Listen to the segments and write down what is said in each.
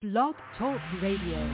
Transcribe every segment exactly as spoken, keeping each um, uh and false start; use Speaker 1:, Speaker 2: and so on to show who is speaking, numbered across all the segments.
Speaker 1: Blog Talk Radio.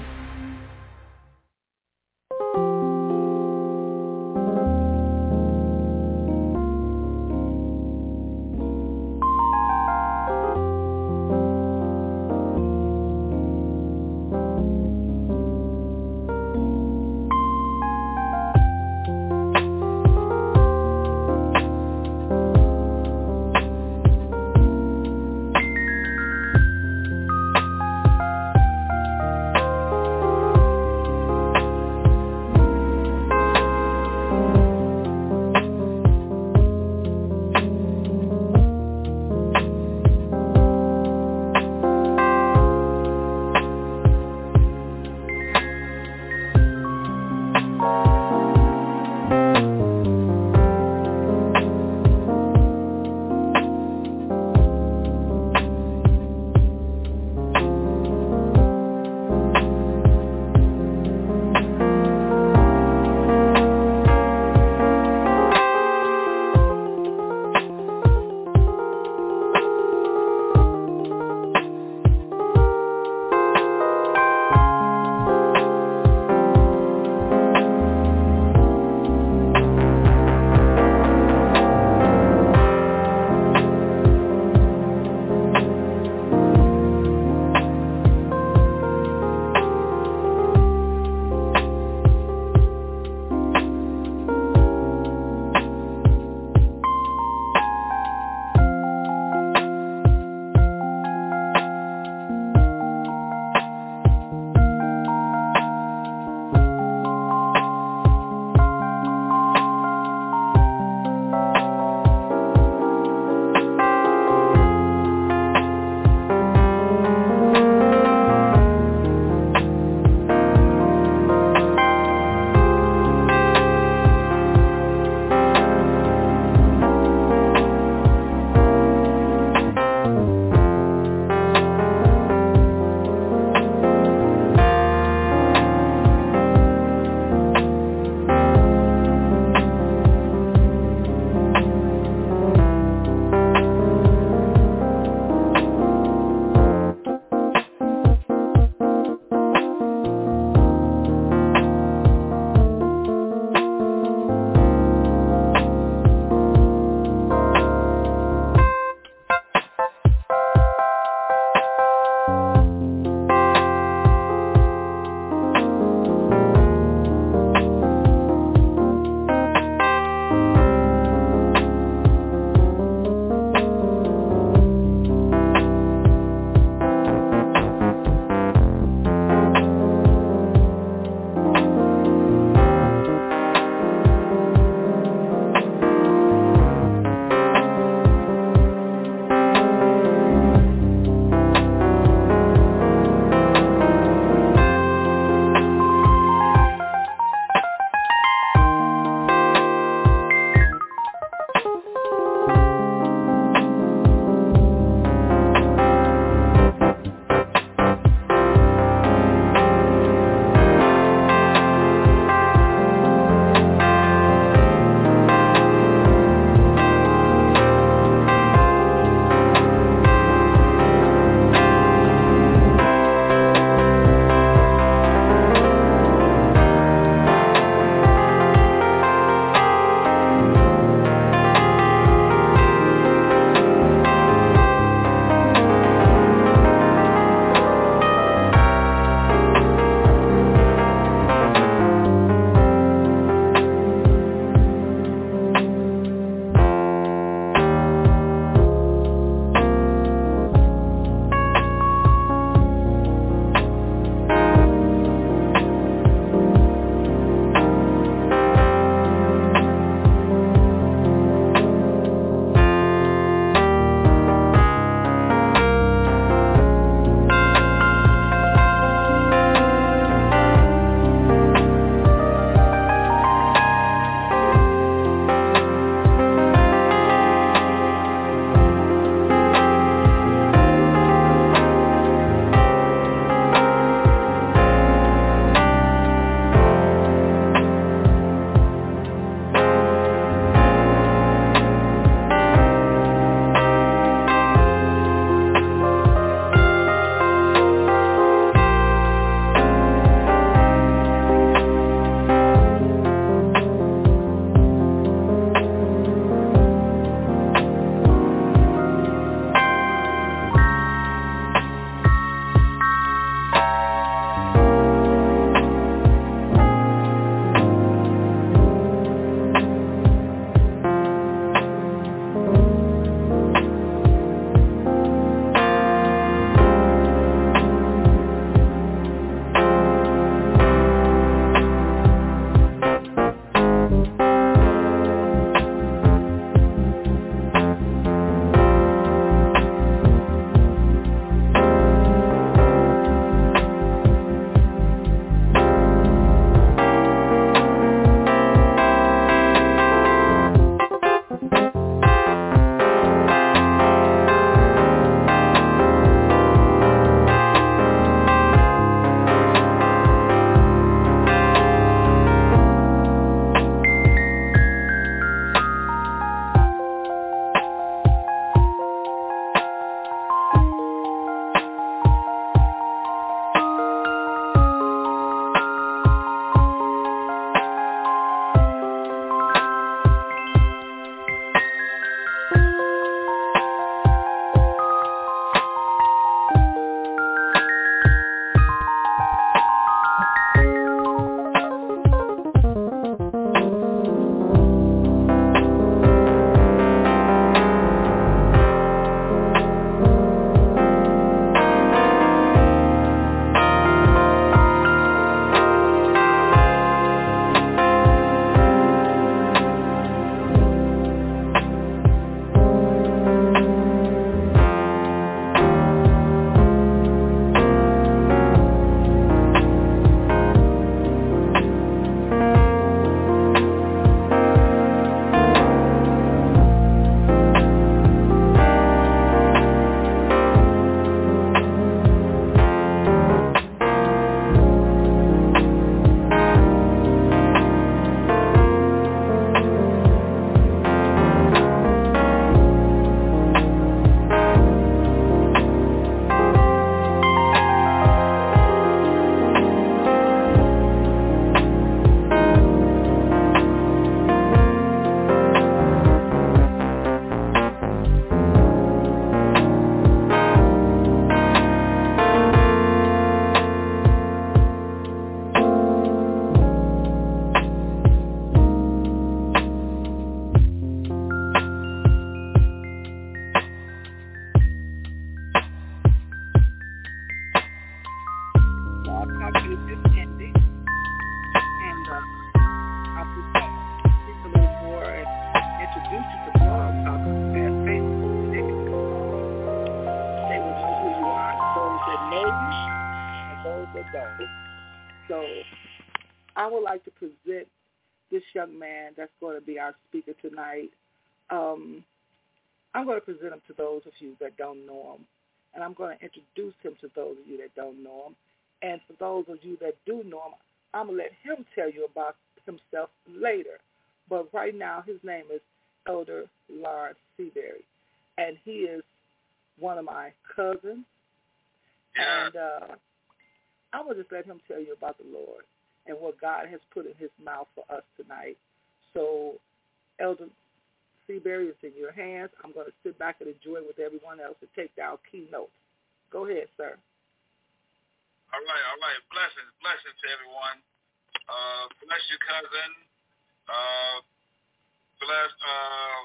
Speaker 2: actually just ended, and uh, I'll just speak a little more and introduce you to Blog Talk and Facebook connect. They will know who you are, those that know you and those that don't. So I would like to present this young man that's going to be our speaker tonight. Um, I'm going to present him to those of you that don't know him, and I'm going to introduce him to those of you that don't know him. And for those of you that do know him, I'm going to let him tell you about himself later. But right now, his name is Elder Lard Seabury, and he is one of my cousins.
Speaker 3: Yeah.
Speaker 2: And uh, I'm going to just let him tell you about the Lord and what God has put in his mouth for us tonight. So, Elder Seabury is in your hands. I'm going to sit back and enjoy with everyone else and take down key notes. Go ahead, sir.
Speaker 3: All right, all right. Blessings, blessings to everyone. Uh, bless your cousin. Uh, bless, um,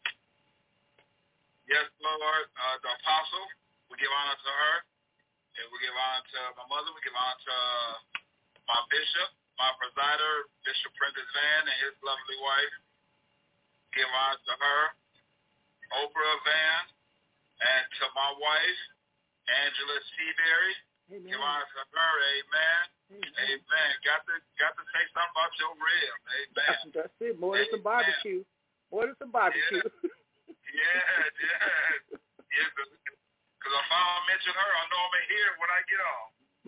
Speaker 3: yes, Lord, uh, the apostle. We give honor to her. And we give honor to my mother. We give honor to uh, my bishop, my presider, Bishop Prentice Van, and his lovely wife. Give honor to her, Oprah Van, and to my wife, Angela Seabury.
Speaker 2: Amen.
Speaker 3: Give honor to her, amen.
Speaker 2: Amen.
Speaker 3: Amen. Got to got to say something about your rib, amen.
Speaker 2: That's it. More than some barbecue. More than some barbecue.
Speaker 3: Yeah, yeah. Yeah, because if I don't mention her, I know I'm going to hear it when I get on.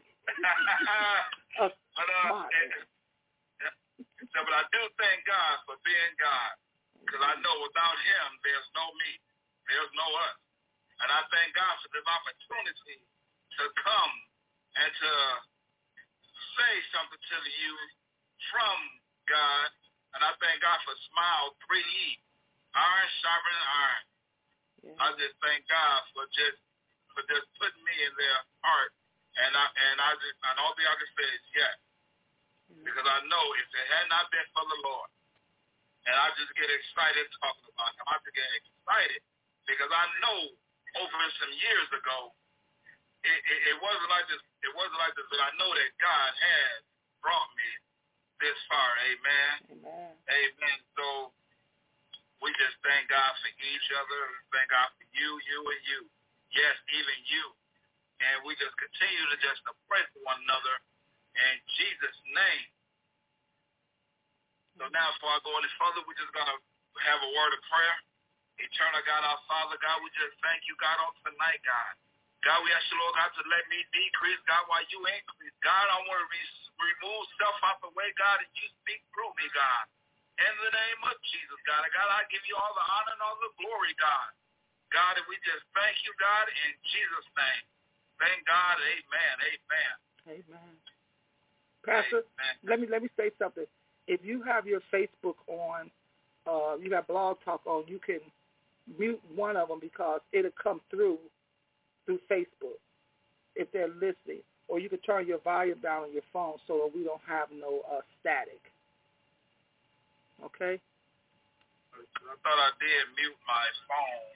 Speaker 2: uh,
Speaker 3: but, uh, and, so, but I do thank God for being God, because I know without him, there's no me. There's no us. And I thank God for this opportunity to come and to say something to you from God. And I thank God for Smile three E, iron sharpening iron. Yeah. I just thank God for just for just putting me in their heart. And I and I just and all I can say is yes. Mm-hmm. Because I know if it had not been for the Lord, and I just get excited talking about him, I just get excited because I know over some years ago, it, it, it wasn't like this. It wasn't like this, but I know that God has brought me this far. Amen.
Speaker 2: Amen.
Speaker 3: Amen. So we just thank God for each other. We thank God for you, you, and you. Yes, even you. And we just continue to just to pray for one another in Jesus' name. So now before I go any further, we're just going to have a word of prayer. Eternal God, our Father, God, we just thank you, God, on tonight, God. God, we ask you, Lord God, to let me decrease, God, while you increase. God, I want to re- remove self out the way, God, and you speak through me, God. In the name of Jesus, God. And God, I give you all the honor and all the glory, God. God, and we just thank you, God, in Jesus' name. Thank God, amen, amen.
Speaker 2: Amen. Pastor, amen. let me let me say something. If you have your Facebook on, uh, you got Blog Talk on, you can mute one of them because it'll come through through Facebook if they're listening. Or you can turn your volume down on your phone so that we don't have no uh, static. Okay?
Speaker 3: I thought I did mute my phone.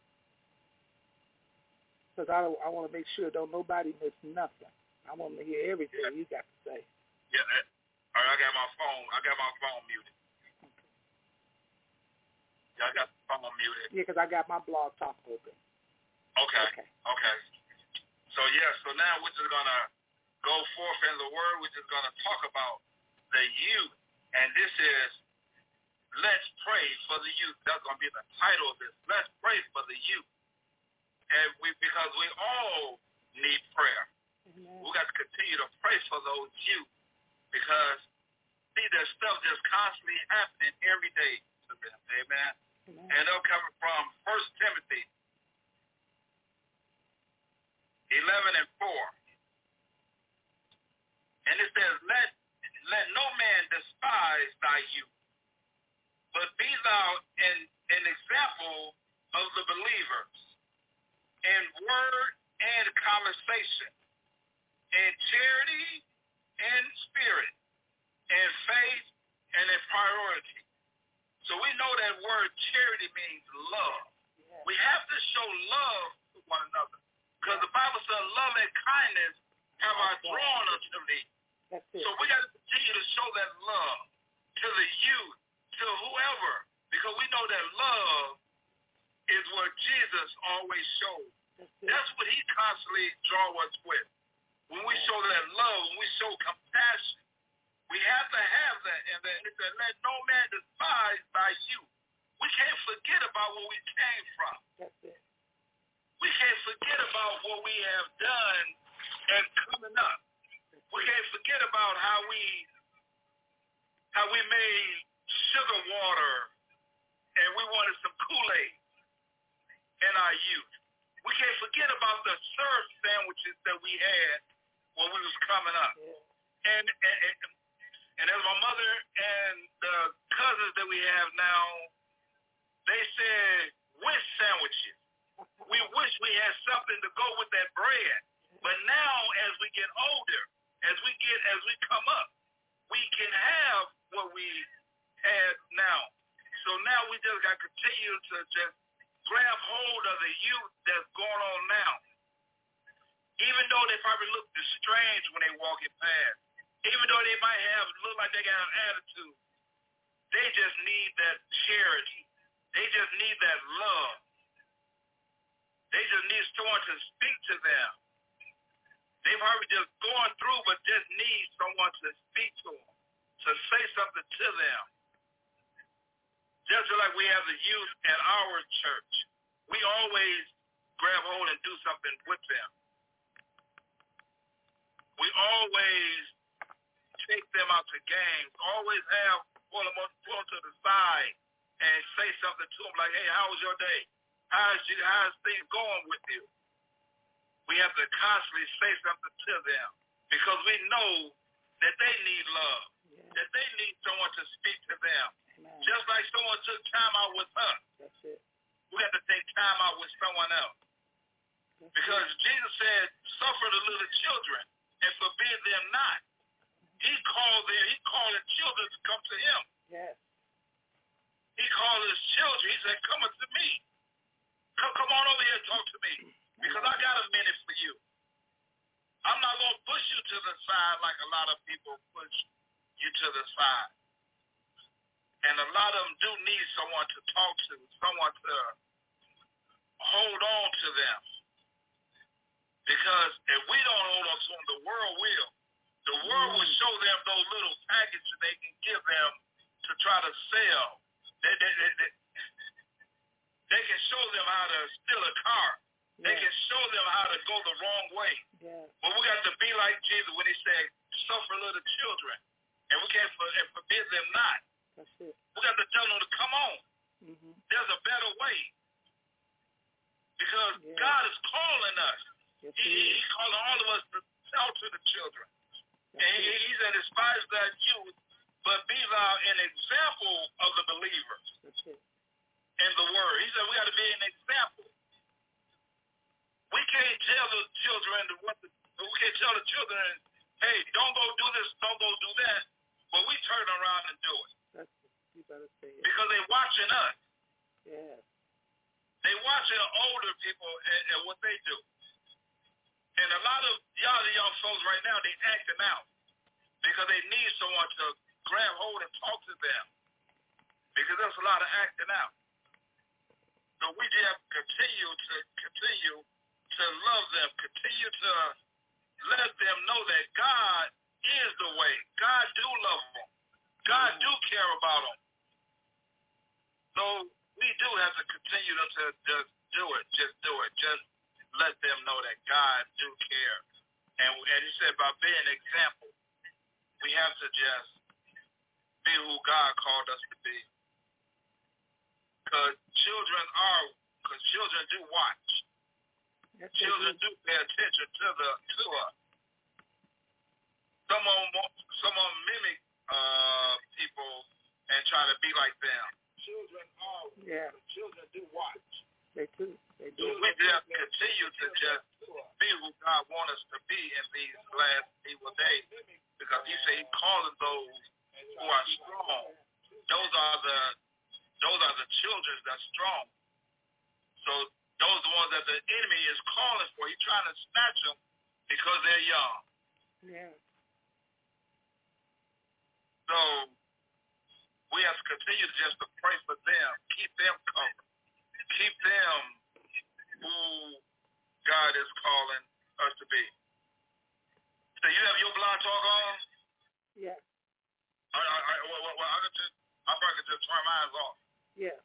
Speaker 2: Because I, I want to make sure don't nobody miss nothing. I want to hear everything yeah. you got to say.
Speaker 3: Yeah, that, all right, I got my phone. I got my phone muted.
Speaker 2: Okay.
Speaker 3: Yeah, I got the phone muted.
Speaker 2: Yeah, because I got my Blog Talk open.
Speaker 3: Okay. Okay. Okay. So yeah, so now we're just gonna go forth in the word. We're just gonna talk about the youth, and this is Let's Pray for the Youth. That's gonna be the title of this. Let's pray for the youth. And we, because we all need prayer. Amen. We got to continue to pray for those youth because, see, there's stuff just constantly happening every day to them. Amen. Amen. And they're coming from First Timothy eleven and four. And it says, let, let no man despise thy youth, but be thou an, an example of the believers in word and conversation, in charity, in spirit, in faith, and in priority. So we know that word charity means love. Yeah. We have to show love to one another because the Bible says love and kindness have I drawn unto thee.
Speaker 2: That's it.
Speaker 3: So we got to continue to show that love to the youth, to whoever, because we know that love is what Jesus always showed.
Speaker 2: That's it.
Speaker 3: That's what he constantly draw us with. When we show that love, when we show compassion, we have to have that. And that it said, let no man despise thy youth. We can't forget about where we came from.
Speaker 2: That's it.
Speaker 3: We can't forget about what we have done and coming up. We can't forget about how we how we made sugar water and we wanted some Kool-Aid in our youth. We can't forget about the surf sandwiches that we had when we was coming up.
Speaker 2: Yeah.
Speaker 3: And, and, and and as my mother and the cousins that we have now, they said wish sandwiches. We wish we had something to go with that bread. But now as we get older, as we get as we come up, we can have what we have now. So now we just got to continue to just grab hold of the youth that's going on now. Even though they probably look strange when they walking past, even though they might have look like they got an attitude, they just need that charity. They just need that love. They just need someone to speak to them. They probably just going through, but just need someone to speak to them, to say something to them. Just like we have the youth at our church, we always grab hold and do something with them. We always take them out to games, always have pull them, pull them to the side and say something to them like, hey, how was your day? How's, you, how's things going with you? We have to constantly say something to them because we know that they need love, yeah. that they need someone to speak to them. Amen. Just like someone took time out with us.
Speaker 2: That's it.
Speaker 3: We have to take time out with someone else. That's because it. Jesus said, suffer the little children and forbid them not. He called them, he called the children to come to him.
Speaker 2: Yes.
Speaker 3: He called his children. He said, come unto me. Come, come on over here and talk to me. Because I got a minute for you. I'm not going to push you to the side like a lot of people push you to the side. And a lot of them do need someone to talk to, someone to hold on to them. Because if we don't hold on to them, the world will. The world will show them those little packages they can give them to try to sell. They, they, they, they, they can show them how to steal a car. Yeah. They can show them how to go the wrong way. Yeah. But we got to be like Jesus when he said, suffer little children. And we can't for, and forbid them not.
Speaker 2: That's it.
Speaker 3: We got to tell them to come on. Mm-hmm. There's a better way. Because yeah. God is calling us. Yes, he, he, he's calling all of us to tell to the children. That's and he, he said, despise thy youth, but be thou an example of the believers.
Speaker 2: That's it.
Speaker 3: In the word. He said we got to be an example. We can't tell the children what the, we can't tell the children, hey, don't go do this, don't go do that. But we turn around and do it.
Speaker 2: That's, you better say it.
Speaker 3: Because they're watching us.
Speaker 2: Yeah.
Speaker 3: They watching older people and, and what they do. And a lot of y'all the young folks right now, they acting out because they need someone to grab hold and talk to them. Because there's a lot of acting out. So we just have to continue to continue to love them, continue to let them know that God is the way. God do love them. God do care about them. So we do have to continue to just do it. Just do it. Just let them know that God do care. And, and he said by being an example, we have to just be who God called us to be. Because children are, because children do watch. Yes, children do pay attention to the to us. Some of them, some of them mimic uh, people and try to be like them. Children are,
Speaker 2: yeah.
Speaker 3: Children do watch.
Speaker 2: They do. They do.
Speaker 3: So we just continue to just be who God wants us to be in these last evil days. Because he said he's calling those who are strong. Those are the those are the children that's strong. So those are the ones that the enemy is calling for. He's trying to snatch them because they're young.
Speaker 2: Yeah.
Speaker 3: So we have to continue just to pray for them, keep them covered, keep them who God is calling us to be. So you have your blog talk on?
Speaker 2: Yeah.
Speaker 3: I, I, I, well, well, I could just, I probably could just turn mine off.
Speaker 2: Yeah.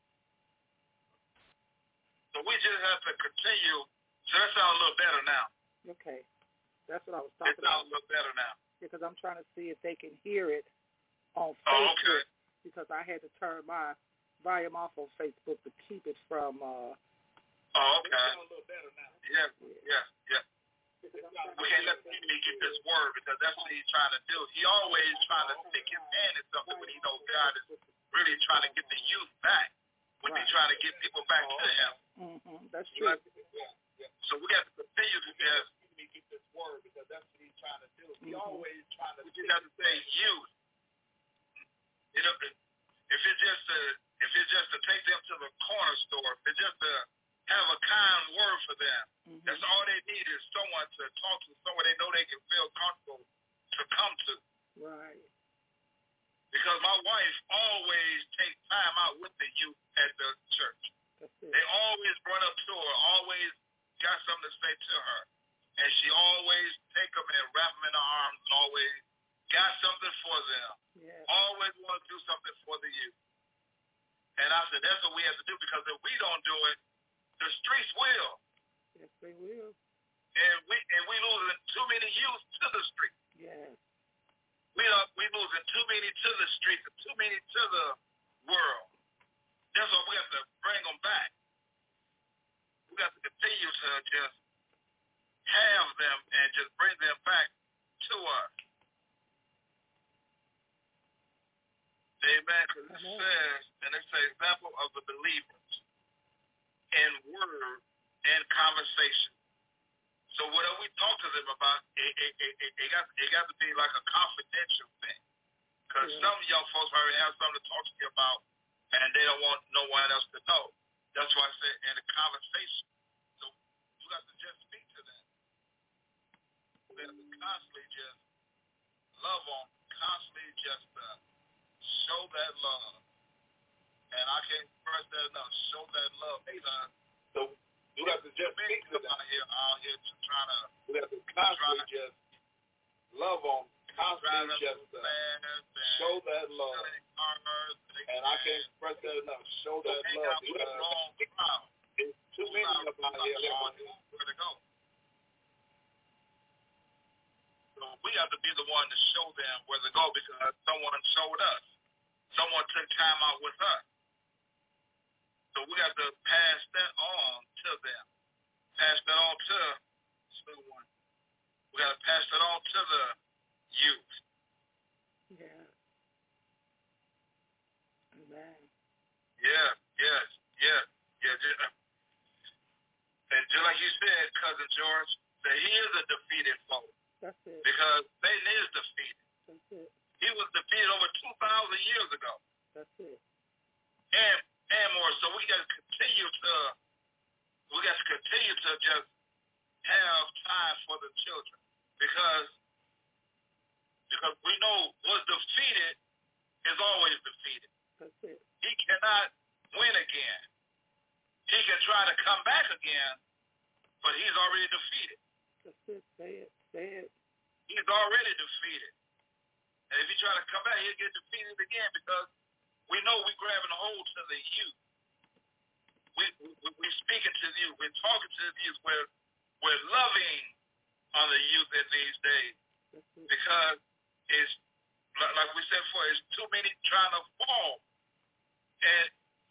Speaker 3: So we just have to continue. So that sounds a little better now.
Speaker 2: Okay. That's what I was talking
Speaker 3: about. It sounds
Speaker 2: about.
Speaker 3: a little better now.
Speaker 2: Because I'm trying to see if they can hear it on
Speaker 3: Facebook. Oh, okay.
Speaker 2: Because I had to turn my volume off on Facebook to keep it from. Uh,
Speaker 3: oh, okay. It sounds a little better now. Yes, yes, yes. We can't let me get this word because that's what he's trying to do. He always trying to stick his hand in something when he knows God is really trying to get the youth back. When right. he's trying to get people back to him.
Speaker 2: Mm-hmm. That's true.
Speaker 3: So we got to continue to just get this word because that's what he's trying to do. He mm-hmm. always trying to. We just have to say youth. You know, if it's just to, if it's just to take them to the corner store, if it's just to have a kind word for them. Mm-hmm. That's all they need is someone to talk to, someone they know they can feel comfortable to come to.
Speaker 2: Right.
Speaker 3: Because my wife always takes time out with the youth at the church.
Speaker 2: That's it.
Speaker 3: They always run up to her, always got something to say to her. And she always take them and wrap them in her arms and always got something for them.
Speaker 2: Yeah.
Speaker 3: Always want to do something for the youth. And I said, that's what we have to do because if we don't do it, the streets will.
Speaker 2: Yes, they will.
Speaker 3: And we and we losing too many youth to the street.
Speaker 2: Yes.
Speaker 3: We are we losing too many to the streets and too many to the world. That's why we have to bring them back. We got to continue to just have them and just bring them back to us. Amen. Because it says, and it's an example of the believers in word and conversation. So whatever we talk to them about, it, it, it, it, it, got, it got to be like a confidential thing. Because yeah. some young folks already have something to talk to you about, and they don't want no one else to know. That's why I said in a conversation. So you got to just speak to them. We have to constantly just love them, constantly just uh, show that love. And I can't express that enough. Show that love because so you have to just speak to them out here, out here to try to. We have to constantly just love them, constantly just uh, show that love. And I can't express that enough. Show that love because it's too many of them out here out here where to go. So we have to be the one to show them where to go because someone showed us. Someone took time out with us. So we have to pass that on to them. Pass that on to someone. We got to pass that on to the youth.
Speaker 2: Yeah. Amen.
Speaker 3: Yeah, yes, yeah, yeah. And just like you said, Cousin George, that he is a defeated foe.
Speaker 2: That's it.
Speaker 3: Because Satan is defeated.
Speaker 2: That's it.
Speaker 3: He was defeated over two thousand years ago.
Speaker 2: That's it.
Speaker 3: And and more. So we got to continue to we got to continue to just have time for the children because because we know what's defeated is always defeated.
Speaker 2: That's it.
Speaker 3: He cannot win again. He can try to come back again, but he's already defeated.
Speaker 2: That's it. Say it. Say it.
Speaker 3: He's already defeated. And if he try to come back, he'll get defeated again because we know we're grabbing a hold to the youth. We, we, we're speaking to the youth. We're talking to the youth. We're, we're loving on the youth in these days because it's, like we said before, it's too many trying to fall. And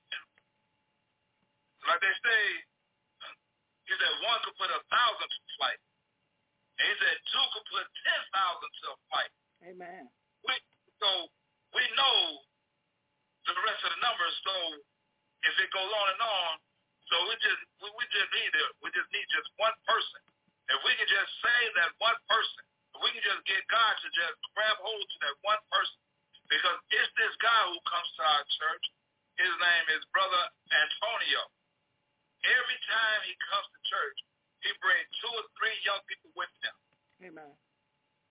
Speaker 3: like they say, he said one could put a thousand to flight. And he said two could put ten thousand to a fight.
Speaker 2: Amen.
Speaker 3: We, so we know the rest of the numbers. So if it goes on and on, so we just we, we just need it. We just need just one person. If we can just save that one person, if we can just get God to just grab hold to that one person, because it's this guy who comes to our church. His name is Brother Antonio. Every time he comes to church, he brings two or three young people with him.
Speaker 2: Amen.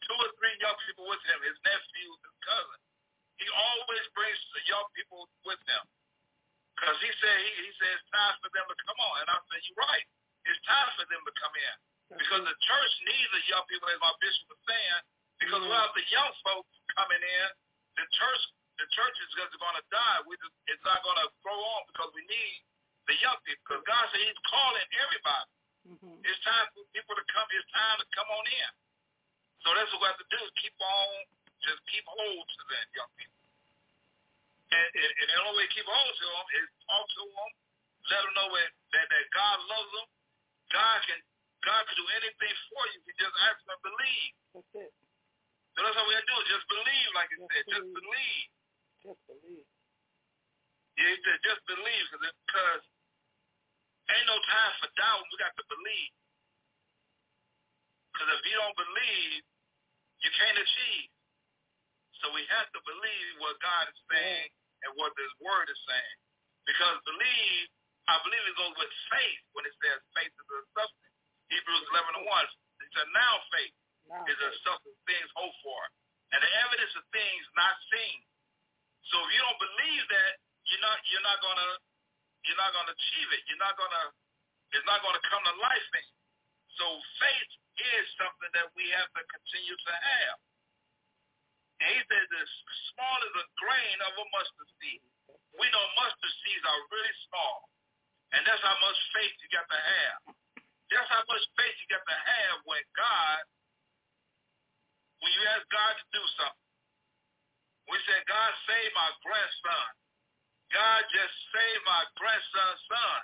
Speaker 3: two or three young people with him, his nephews, his cousin. He always brings the young people with him. Because he said he, he said it's time for them to come on. And I said, you're right. It's time for them to come in. Because the church needs the young people, as my bishop was saying, because mm-hmm. without the young folks coming in, the church the church is just going to die. We just, it's not going to grow on because we need the young people. Because God said he's calling everybody. Mm-hmm. It's time for people to come. It's time to come on in. So that's what we have to do is keep on, just keep hold to that young people. And, and, and the only way to keep hold to them is talk to them, let them know that, that, that God loves them. God can God can do anything for you if you just ask them to believe.
Speaker 2: That's it.
Speaker 3: So that's all we have to do is just believe, like he
Speaker 2: just
Speaker 3: said.
Speaker 2: Believe.
Speaker 3: Just believe.
Speaker 2: Just believe.
Speaker 3: Yeah, he said just believe because ain't no time for doubt. We got to believe. Because if you don't believe, you can't achieve. So we have to believe what God is saying yeah. and what His Word is saying. Because believe, I believe it goes with faith when it says faith is a substance. Hebrews eleven and one. It said now faith now is faith. A substance of things hoped for, and the evidence of things not seen. So if you don't believe that, you're not you're not gonna you're not gonna achieve it. You're not gonna it's not gonna come to life in you. So faith is something that we have to continue to have. And he said as small as a grain of a mustard seed. We know mustard seeds are really small. And that's how much faith you got to have. That's how much faith you got to have when God, when you ask God to do something. We said, God save my grandson. God just saved my grandson's son.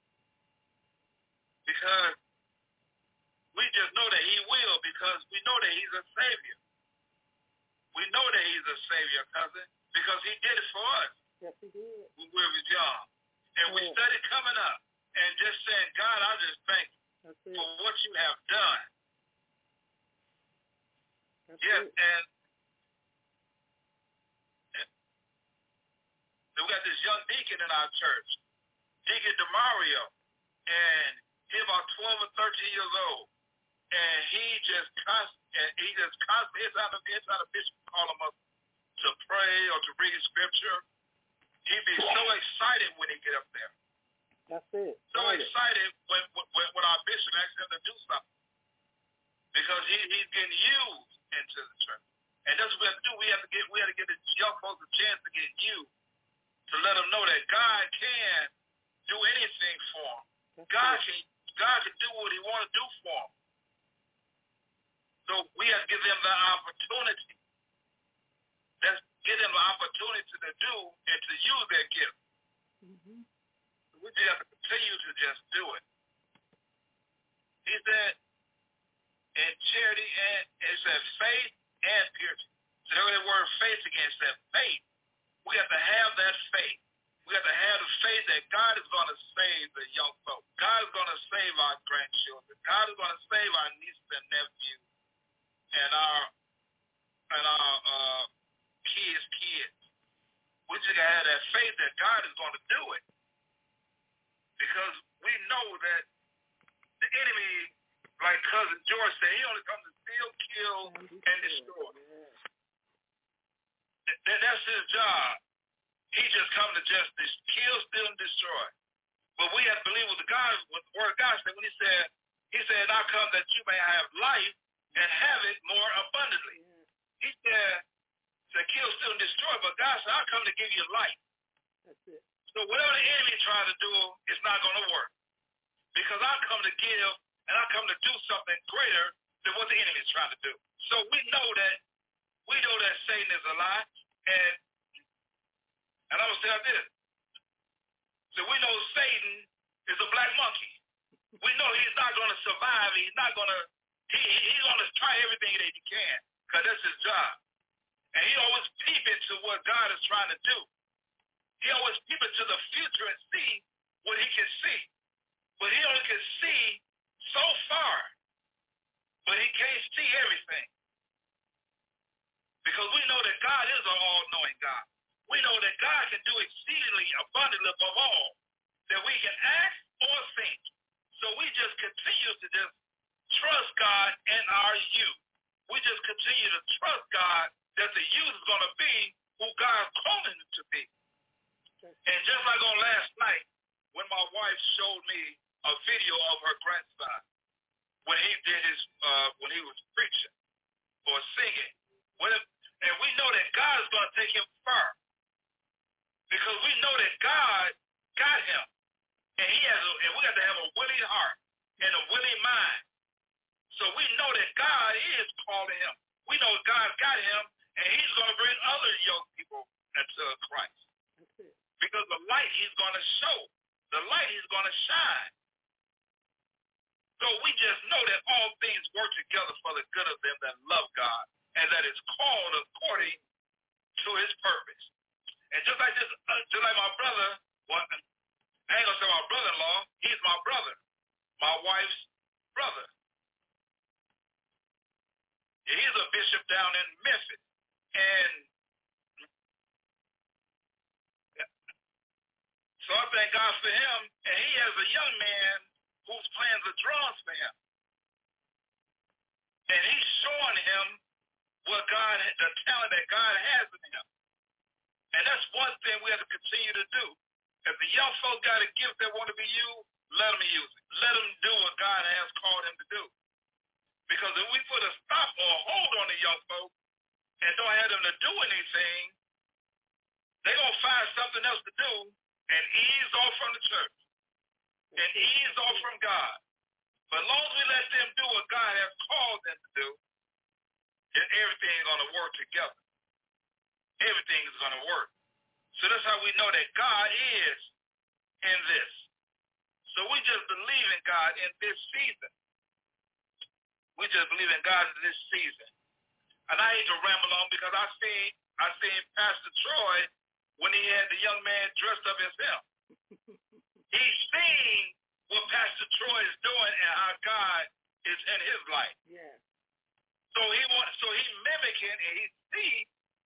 Speaker 3: Because we just know that he will, because we know that he's a savior. We know that he's a savior, cousin, because he did it for us.
Speaker 2: Yes, he did.
Speaker 3: When we were young. And yeah. we started coming up and just saying, God, I just thank you. That's it. For what you have done. That's yes, it. and, and we got this young deacon in our church, Deacon DeMario, and he's about twelve or thirteen years old, and he just constantly, he just constantly, it's not a, it's not a bishop call him up to pray or to read scripture. He'd be so excited when he get up there.
Speaker 2: That's it.
Speaker 3: So right. excited when, when when our bishop asked him to do something. Because he, he's getting used into the church. And that's what we have to do. We have to get we have to give the young folks a chance to get used. To let them know that God can do anything for them. That's God it. can God can do what he want to do for them. So we have to give them the opportunity. Let's give them the opportunity to do and to use their gift. Mm-hmm. We just have to continue to just do it. He said, in charity and it said faith and purity. So there was the word faith again. It said faith. We have to have that faith. We have to have the faith that God is going to save the young folk. God is going to save our grandchildren. God is going to save our nieces and nephews and our and our uh, kids' kids. We just got to have that faith that God is going to do it. Because we know that the enemy, like Cousin George said, he only comes to steal, kill, and destroy. That, that's his job. He just comes to just kill, steal, and destroy. But we have to believe what the God, what the word of God said when he said, he said, I come that you may have life and have it more abundantly. He said, to kill, steal, and destroy, but God said, I come to give you life. That's it. So whatever the enemy tries to do, it's not going to work. Because I come to give, and I come to do something greater than what the enemy is trying to do. So we know that, we know that Satan is a lie, and, and I'm going to say like this. So we know Satan is a black monkey. We know he's not going to survive. He's not going to, he, he's going to try everything that he can, because that's his job. And he always peep into what God is trying to do. He always peep into the future and see what he can see. But he only can see so far. But he can't see everything. Because we know that God is an all-knowing God. We know that God can do exceedingly abundantly above all that we can ask or think. So we just continue to just trust God in our youth. we just continue to trust God that the youth is going to be who God's calling it to be. And just like on last night, when my wife showed me a video of her grandson, when he did his, uh, when he was preaching or singing, when it, and we know that God is going to take him far, because we know that God got him, and he has, a, and we got to have a willing heart and a willing mind. So we know that God is calling him. We know God got him, and he's going to bring other young people into Christ. Because the light he's going to show, the light he's going to shine. So we just know that all things work together for the good of them that love God, and that is called according to his purpose. And just like this, uh, just like my brother, well, I ain't gonna say my brother-in-law, he's my brother, my wife's brother. Yeah, he's a bishop down in Memphis, and so I thank God for him, and he has a young man whose plans are draws for him. And he's showing him what God, the talent that God has in him. And that's one thing we have to continue to do. If the young folk got a gift that want to be used, let them use it. Let them do what God has called him to do. Because if we put a stop or a hold on the young folk and don't have them to do anything, they're going to find something else to do and ease off from the church and ease off from God. But as long as we let them do what God has called them to do, then everything is going to work together. Everything is going to work. So that's how we know that God is in this. So we just believe in God in this season. We just believe in God in this season. And I hate to ramble on because I seen I seen Pastor Troy when he had the young man dressed up as him. He's seen what Pastor Troy is doing and how God is in his life.
Speaker 2: Yeah.
Speaker 3: So he wants, so he mimicking and he sees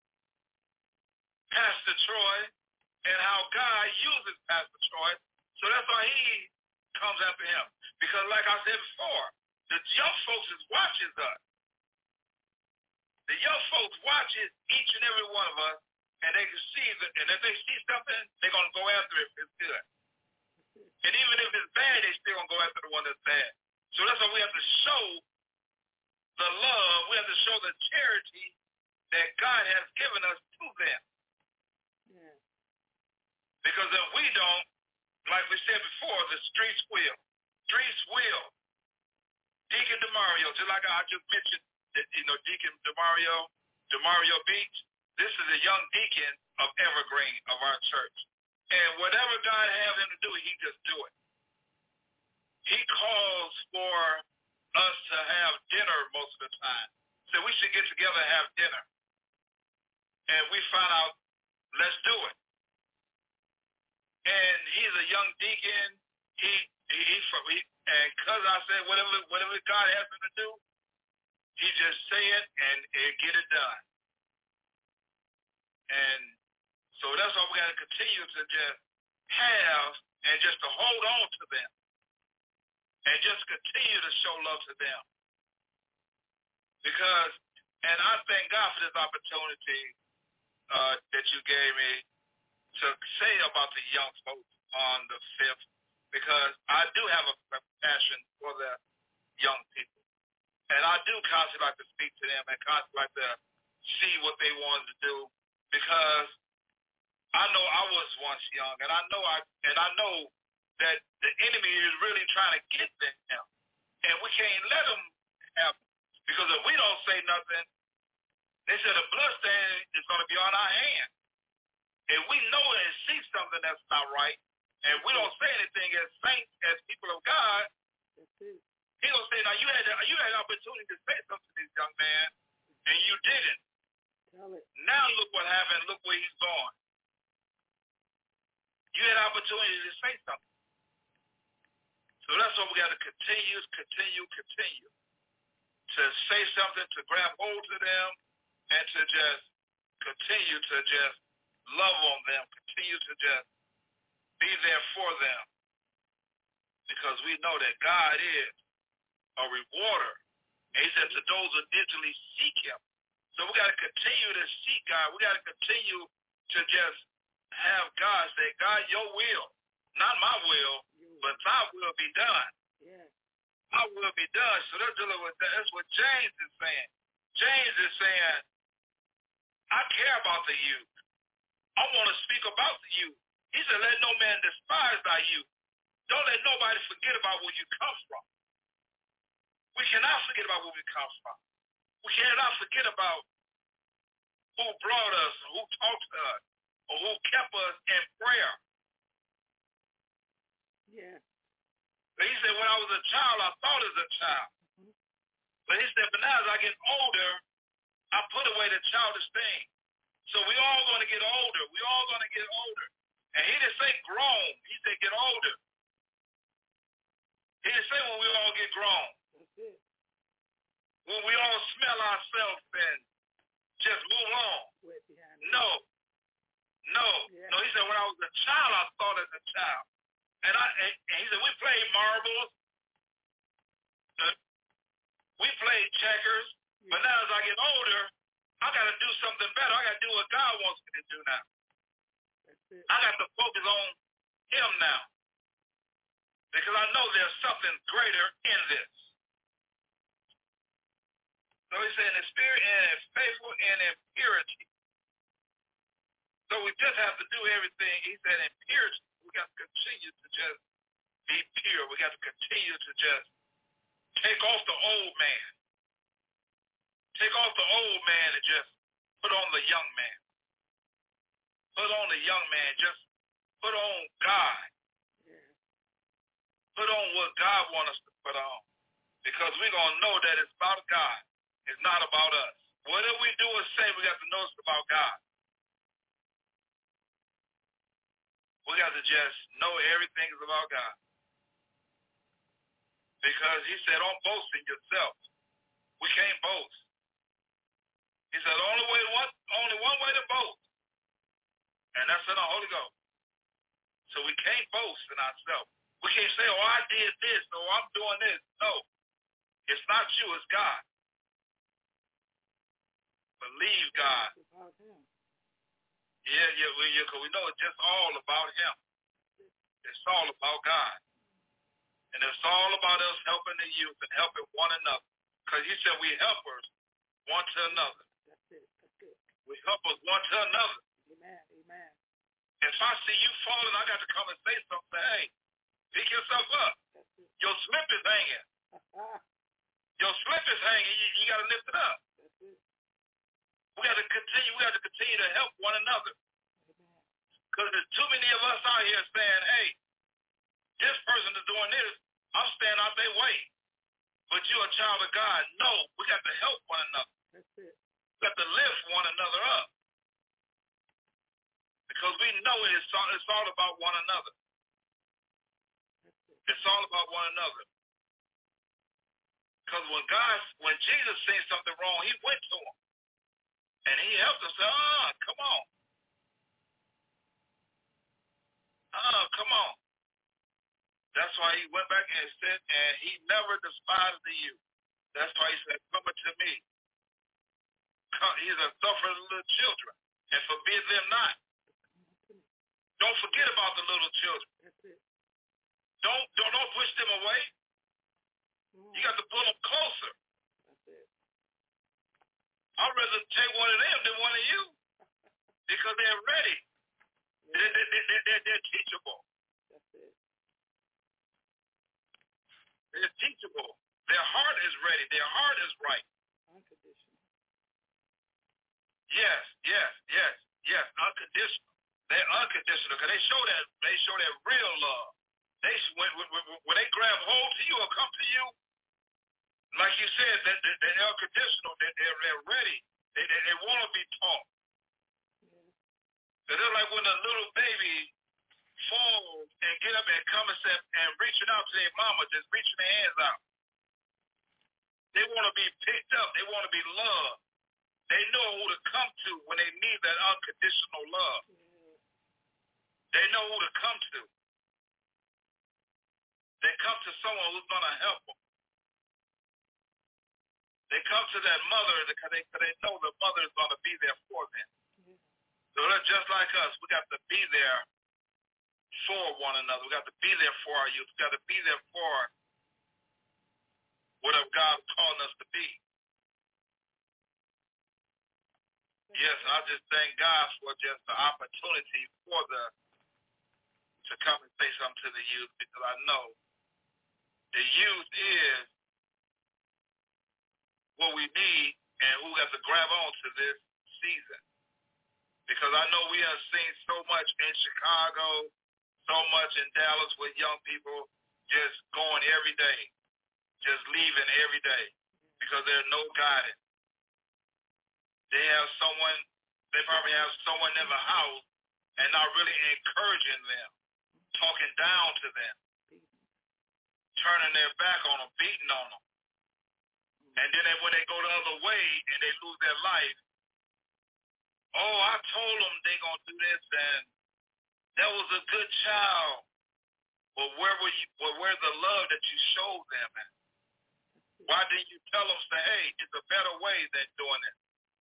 Speaker 3: Pastor Troy and how God uses Pastor Troy. So that's why he comes after him. Because like I said before, the young folks is watching us. The young folks watches each and every one of us, and they can see that, and if they see something, they're going to go after it if it's good. And even if it's bad, they still going to go after the one that's bad. So that's why we have to show the love, we have to show the charity that God has given us to them.
Speaker 2: Yeah.
Speaker 3: Because if we don't, like we said before, the streets will. Streets will. Deacon DeMario, just like I just mentioned, that, you know, Deacon DeMario, DeMario Beach, this is a young deacon of Evergreen of our church. And whatever God has him to do, he just do it. He calls for us to have dinner most of the time. So we should get together and have dinner. And we find out, let's do it. And he's a young deacon. He, he, he, he and because I said whatever, whatever God has him to do, he just say it and, and get it done. And so that's why we got to continue to just have and just to hold on to them and just continue to show love to them. Because, and I thank God for this opportunity uh, that you gave me to say about the young folks on the fifth, because I do have a passion for the young people. And I do constantly like to speak to them and constantly like to see what they wanted to do, because I know I was once young, and I know I and I know that the enemy is really trying to get them, and we can't let them have it. Because if we don't say nothing, they said the bloodstain is going to be on our hands. If we know and see something that's not right, and we don't say anything as saints, as people of God, he gonna say, now you had you had an opportunity to say something to this young man, and you didn't.
Speaker 2: Tell it.
Speaker 3: Now look what happened. Look where he's gone. You had an opportunity to say something. So that's what we got to continue, continue, continue to say something, to grab hold to them, and to just continue to just love on them, continue to just be there for them, because we know that God is a rewarder And he said to those who diligently seek him. So we got to continue to seek God. We got to continue to just have God say, God, your will, not my will, but thy will be done.
Speaker 2: Yeah.
Speaker 3: Thy will be done. So they're dealing with that. That's what James is saying. James is saying, I care about the youth. I want to speak about the youth. He said, let no man despise thy youth. Don't let nobody forget about where you come from. We cannot forget about where we come from. We cannot forget about who brought us, who talked to us, or who kept us in prayer.
Speaker 2: Yeah.
Speaker 3: But he said, when I was a child, I thought as a child. Mm-hmm. But he said, but now as I get older, I put away the childish thing. So we all going to get older. We all going to get older. And he didn't say grown. He said get older. He didn't say when we all get grown.
Speaker 2: That's it.
Speaker 3: When we all smell ourselves and just move on. No. No. Yeah. No, he said when I was a child, I thought as a child. And, I, and, and he said we played marbles. Uh, we played checkers. Yeah. But now as I get older, I got to do something better. I got to do what God wants me to do now.
Speaker 2: That's it. I
Speaker 3: got to focus on him now. Because I know there's something greater in this. So he said in the spirit and in faithful and in purity. So we just have to do everything. He said in purity, we got to continue to just be pure. We got to continue to just take off the old man. Take off the old man and just put on the young man. Put on the young man. Just put on God.
Speaker 2: Yeah.
Speaker 3: Put on what God wants us to put on. Because we're going to know that it's about God. It's not about us. Whatever we do or say, we got to know it's about God. We got to just know everything is about God. Because he said, don't boast in yourself. We can't boast. He said, only way one, only one way to boast. And that's in the Holy Ghost. So we can't boast in ourselves. We can't say, oh, I did this, or I'm doing this. No. It's not you, it's God. Believe God. Yeah, yeah, we, yeah, because we know it's just all about him. It's all about God. And it's all about us helping the youth and helping one another. Because he said we helpers one to another.
Speaker 2: That's it. That's it.
Speaker 3: We help us one to another.
Speaker 2: Amen. Amen.
Speaker 3: If I see you falling, I got to come and say something. Hey, pick yourself up. Your slip is hanging. Your slip is hanging. You, you got to lift it up.
Speaker 2: That's it.
Speaker 3: We got to continue. We got to continue to help one another. Because there's too many of us out here saying, "Hey, this person is doing this. I'm staying out their way." But you're a child of God. No, we got to help one another.
Speaker 2: That's it.
Speaker 3: We got to lift one another up. Because we know it is all, it's all about one another. It's all about one another. Because when God, when Jesus seen something wrong, he went to him. And he helped us say, ah, come on. Ah, come on. That's why he went back and said, and he never despised the youth. That's why he said, come unto me. Come, he said, suffer the little children and forbid them not. Don't forget about the little children.
Speaker 2: That's it.
Speaker 3: Don't, don't, don't push them away. You got to pull them closer.
Speaker 2: That's it.
Speaker 3: I'd rather take one of them than one of you because they're ready. Yeah. They're, they're, they're, they're, they're teachable.
Speaker 2: That's it.
Speaker 3: They're teachable. Their heart is ready. Their heart is right.
Speaker 2: Unconditional.
Speaker 3: Yes, yes, yes, yes. Unconditional. They're unconditional because they show that they show that real love. They when, when, when they grab hold to you or come to you, like you said, that they, they're unconditional. They, they're, they're ready. They, they, they want to be taught.
Speaker 2: Yeah.
Speaker 3: They're like when a little baby falls and get up and come and, say, and reaching out to their mama, just reaching their hands out. They want to be picked up. They want to be loved. They know who to come to when they need that unconditional love.
Speaker 2: Yeah.
Speaker 3: They know who to come to. They come to someone who's going to help them. They come to that mother because they, cause they know the mother is going to be there for them. Mm-hmm. So that's just like us. We got to be there for one another. We got to be there for our youth. We got to be there for whatever God called us to be. Yes, I just thank God for just the opportunity for the to come and say something to the youth, because I know the youth is what we need and who has to grab on to this season. Because I know we have seen so much in Chicago, so much in Dallas with young people just going every day, just leaving every day because there's no guidance. They have someone, they probably have someone in the house and not really encouraging them, talking down to them, turning their back on them, beating on them. And then they, when they go the other way and they lose their life, oh, I told them they're going to do this, and that was a good child. But where were you, well, where's the love that you showed them at? Why didn't you tell them, say, hey, it's a better way than doing it?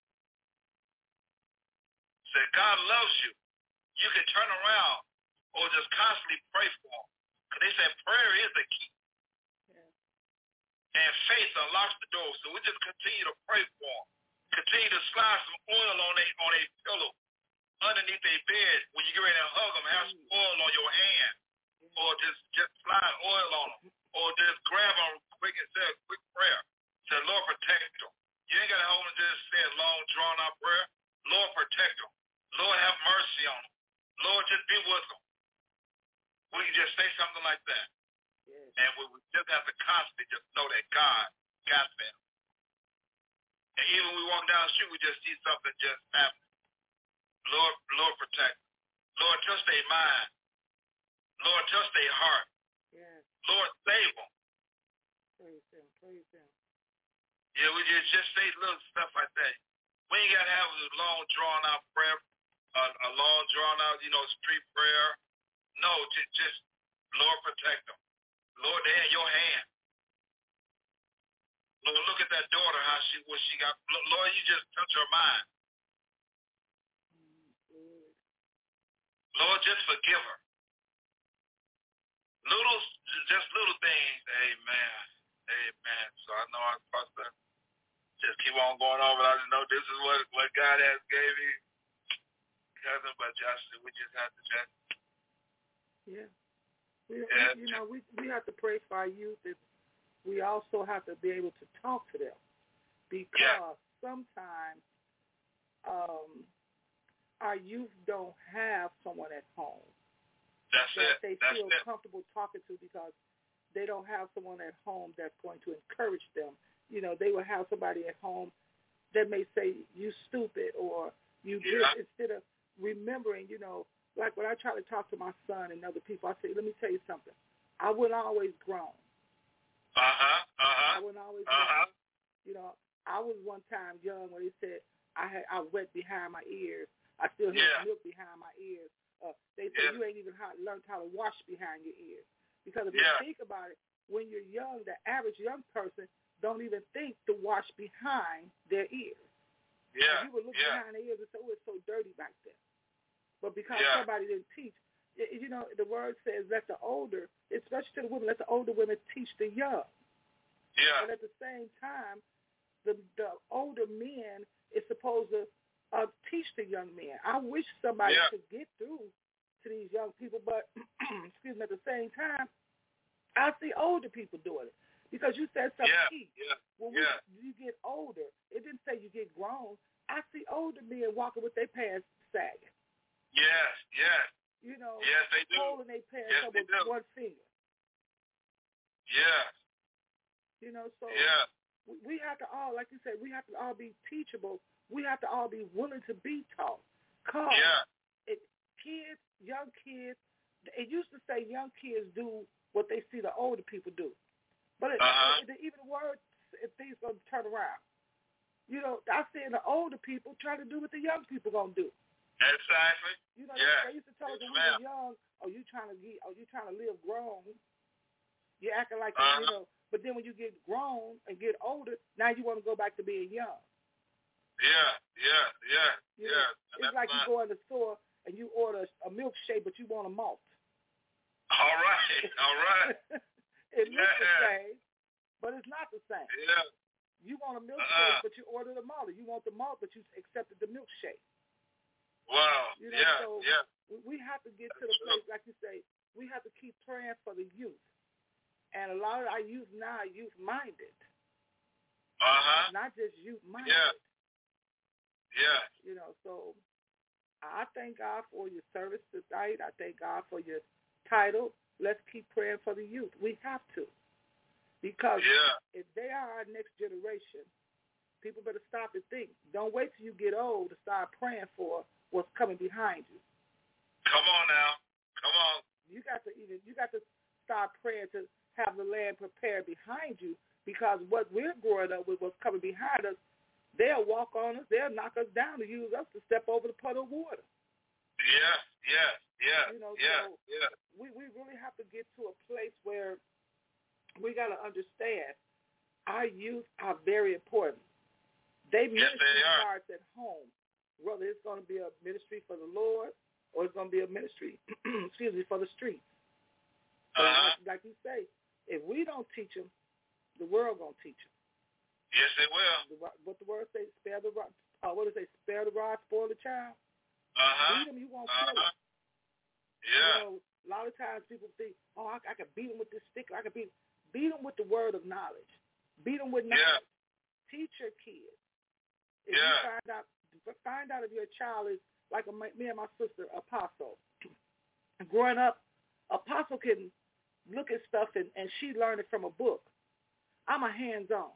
Speaker 3: Say, God loves you. You can turn around or just constantly pray for them. Because they said prayer is the key. Yeah. And faith unlocks the door. So we just continue to pray for them. Continue to slide some oil on a on a pillow underneath their bed. When you get ready to hug them, have some oil on your hand. Or just, just slide oil on them. Or just grab them quick and say a quick prayer. Say, Lord, protect them. You ain't got to hold them just say a long, drawn-out prayer. Lord, protect them. Lord, have mercy on them. Lord, just be with them. We can just say something like that. Yes. And we, we just have to constantly just know that God got them. And even when we walk down the street, we just see something just happen. Lord, Lord, protect them. Lord, touch their mind. Lord, touch their heart. Yes. Lord, save them.
Speaker 2: Praise Him, praise Him.
Speaker 3: Yeah, we just, just say little stuff like that. We ain't got to have a long, drawn-out prayer, a, a long, drawn-out, you know, street prayer. No, just, just, Lord, protect them. Lord, they're in your hand. Lord, look at that daughter, how she, what she got. Lord, you just touch her mind. Lord, just forgive her. Little, just little things. Amen. Amen. So I know I'm supposed to just keep on going on, but I just know this is what, what God has gave me. Cousin, but just, we just have to just.
Speaker 2: Yeah. We, yeah. We, you know, we, we have to pray for our youth. And we also have to be able to talk to them, because yeah. sometimes um, our youth don't have someone at home
Speaker 3: that's
Speaker 2: that
Speaker 3: it.
Speaker 2: they
Speaker 3: that's
Speaker 2: feel
Speaker 3: it.
Speaker 2: comfortable talking to, because they don't have someone at home that's going to encourage them. You know, they will have somebody at home that may say, you stupid, or you
Speaker 3: yeah.
Speaker 2: this, instead of remembering, you know, like when I try to talk to my son and other people, I say, let me tell you something. I wasn't always grown.
Speaker 3: Uh-huh, uh-huh.
Speaker 2: I wasn't always
Speaker 3: uh-huh.
Speaker 2: grown. You know, I was one time young when they said I had I wet behind my ears. I still had
Speaker 3: yeah. milk
Speaker 2: behind my ears. Uh, they said yeah. you ain't even how, learned how to wash behind your ears. Because if
Speaker 3: yeah.
Speaker 2: you think about it, when you're young, the average young person don't even think to wash behind their ears.
Speaker 3: Yeah.
Speaker 2: And you would look
Speaker 3: yeah.
Speaker 2: behind their ears and say, oh, it's so dirty back there. But because
Speaker 3: yeah.
Speaker 2: somebody didn't teach, you know, the word says let the older, especially to the women, let the older women teach the young.
Speaker 3: Yeah.
Speaker 2: But at the same time, the the older men is supposed to uh, teach the young men. I wish somebody
Speaker 3: yeah.
Speaker 2: could get through to these young people, but excuse me, at the same time, I see older people doing it. Because you said something
Speaker 3: yeah.
Speaker 2: key.
Speaker 3: Yeah.
Speaker 2: When
Speaker 3: yeah.
Speaker 2: we, you get older, it didn't say you get grown. I see older men walking with their pants sagging.
Speaker 3: Yes, yes.
Speaker 2: You know,
Speaker 3: yes, they do.
Speaker 2: holding their pants
Speaker 3: yes,
Speaker 2: up with
Speaker 3: do.
Speaker 2: one finger.
Speaker 3: Yes.
Speaker 2: You know, so
Speaker 3: yeah.
Speaker 2: we, we have to all, like you said, we have to all be teachable. We have to all be willing to be taught. Cause
Speaker 3: yeah.
Speaker 2: it, kids, young kids, it used to say young kids do what they see the older people do. But it,
Speaker 3: uh-huh.
Speaker 2: it, even the word, things going to turn around. You know, I see the older people try to do what the young people going to do.
Speaker 3: Exactly.
Speaker 2: You know,
Speaker 3: yeah.
Speaker 2: they used to tell us when
Speaker 3: yes,
Speaker 2: we were young, oh, you trying to get, oh, you trying to live grown. You're acting like,
Speaker 3: uh-huh.
Speaker 2: you know, But then when you get grown and get older, now you want to go back to being young.
Speaker 3: Yeah, yeah, yeah,
Speaker 2: you
Speaker 3: yeah.
Speaker 2: know, it's like you go in the store and you order a milkshake, but you want a malt.
Speaker 3: All right, all right.
Speaker 2: It looks
Speaker 3: yeah.
Speaker 2: the same, but it's not the same.
Speaker 3: Yeah.
Speaker 2: You want a milkshake,
Speaker 3: uh-uh.
Speaker 2: but you ordered a malt. You want the malt, but you accepted the milkshake.
Speaker 3: Wow.
Speaker 2: You know,
Speaker 3: yeah,
Speaker 2: so
Speaker 3: yeah.
Speaker 2: we have to get to the place, like you say, we have to keep praying for the youth. And a lot of our youth now are youth-minded.
Speaker 3: Uh-huh.
Speaker 2: Not just youth-minded.
Speaker 3: Yeah. Yeah.
Speaker 2: You know, so I thank God for your service tonight. I thank God for your title. Let's keep praying for the youth. We have to. Because
Speaker 3: yeah.
Speaker 2: if they are our next generation, people better stop and think. Don't wait till you get old to start praying for what's coming behind you.
Speaker 3: Come on now. Come on.
Speaker 2: You got to even you got to start praying to have the land prepared behind you, because what we're growing up with, what's coming behind us, they'll walk on us, they'll knock us down to use us to step over the puddle of water.
Speaker 3: Yeah, yeah, yeah.
Speaker 2: You know,
Speaker 3: yeah,
Speaker 2: so
Speaker 3: yeah.
Speaker 2: we, we really have to get to a place where we got to understand our youth are very important. They
Speaker 3: yes,
Speaker 2: ministry
Speaker 3: they are.
Speaker 2: starts at home, whether it's going to be a ministry for the Lord or it's going to be a ministry, excuse me, for the streets. So
Speaker 3: uh-huh.
Speaker 2: like, like you say, if we don't teach them, the world going to teach them.
Speaker 3: Yes, it will.
Speaker 2: The, what the word say, spare the rod, uh, what does it say, spare the rod, spoil the child?
Speaker 3: Uh-huh.
Speaker 2: Beat them, you won't
Speaker 3: uh-huh.
Speaker 2: kill them.
Speaker 3: Yeah.
Speaker 2: You know, a lot of times people think, oh, I, I can beat them with this stick. I can beat beat them with the word of knowledge. Beat them with knowledge.
Speaker 3: Yeah.
Speaker 2: Teach your kids. If
Speaker 3: yeah.
Speaker 2: you find out, find out if your child is like a, me and my sister, Apostle. Growing up, Apostle can look at stuff and, and she learned it from a book. I'm a hands-on.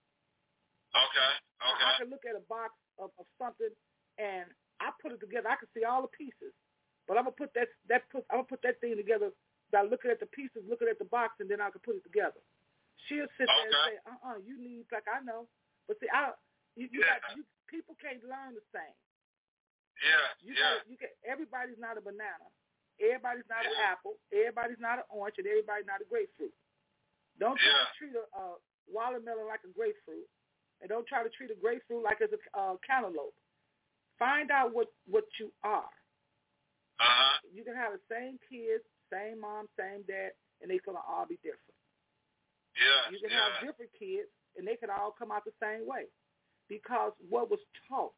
Speaker 3: Okay, okay.
Speaker 2: I, I can look at a box of, of something and I put it together. I can see all the pieces, but I'm gonna put that that put I'm gonna put that thing together by looking at the pieces, looking at the box, and then I can put it together. She'll sit there
Speaker 3: okay.
Speaker 2: and say, "Uh-uh, you need like I know," but see, I you, you,
Speaker 3: yeah.
Speaker 2: got, you people can't learn the same.
Speaker 3: Yeah,
Speaker 2: you
Speaker 3: yeah.
Speaker 2: Gotta, you can. Everybody's not a banana. Everybody's not
Speaker 3: yeah.
Speaker 2: an apple. Everybody's not an orange, and everybody's not a grapefruit. Don't try
Speaker 3: yeah.
Speaker 2: to treat a, a watermelon like a grapefruit, and don't try to treat a grapefruit like it's a uh, cantaloupe. Find out what, what you are.
Speaker 3: Uh-huh.
Speaker 2: You can have the same kids, same mom, same dad, and they're going to all be different.
Speaker 3: Yeah.
Speaker 2: You can
Speaker 3: yeah.
Speaker 2: have different kids, and they can all come out the same way because what was taught.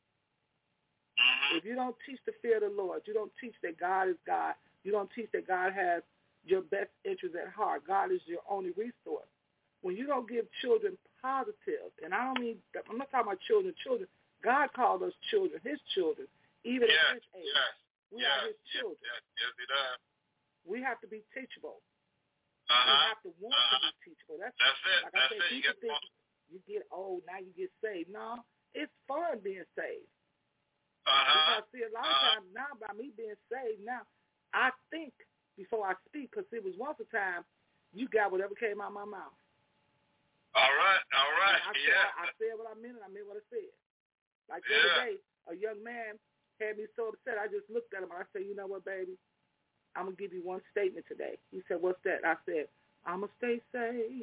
Speaker 3: Mm-hmm.
Speaker 2: If you don't teach the fear of the Lord, you don't teach that God is God, you don't teach that God has your best interest at heart, God is your only resource. When you don't give children positive, and I don't mean, I'm not talking about children, children, God called us children, his children, even
Speaker 3: yes,
Speaker 2: at his age.
Speaker 3: Yes,
Speaker 2: we
Speaker 3: yes,
Speaker 2: are his
Speaker 3: yes,
Speaker 2: children.
Speaker 3: Yes, yes, it does.
Speaker 2: We have to be teachable.
Speaker 3: Uh-huh.
Speaker 2: We have to want
Speaker 3: uh-huh.
Speaker 2: to be teachable. That's,
Speaker 3: That's it.
Speaker 2: like
Speaker 3: That's
Speaker 2: I said,
Speaker 3: it.
Speaker 2: people
Speaker 3: You
Speaker 2: think you get old, now you get saved. No, it's fun being saved.
Speaker 3: Uh-huh.
Speaker 2: Because, see, a lot of
Speaker 3: uh-huh.
Speaker 2: times now, by me being saved now, I think before I speak, because it was once a time you got whatever came out of my mouth.
Speaker 3: All right, all right,
Speaker 2: I,
Speaker 3: yeah.
Speaker 2: Said, I, I said what I meant, and I meant what I said. Like the
Speaker 3: yeah.
Speaker 2: other day, a young man had me so upset, I just looked at him, and I said, you know what, baby? I'm going to give you one statement today. He said, what's that? I said, I'm going to stay safe.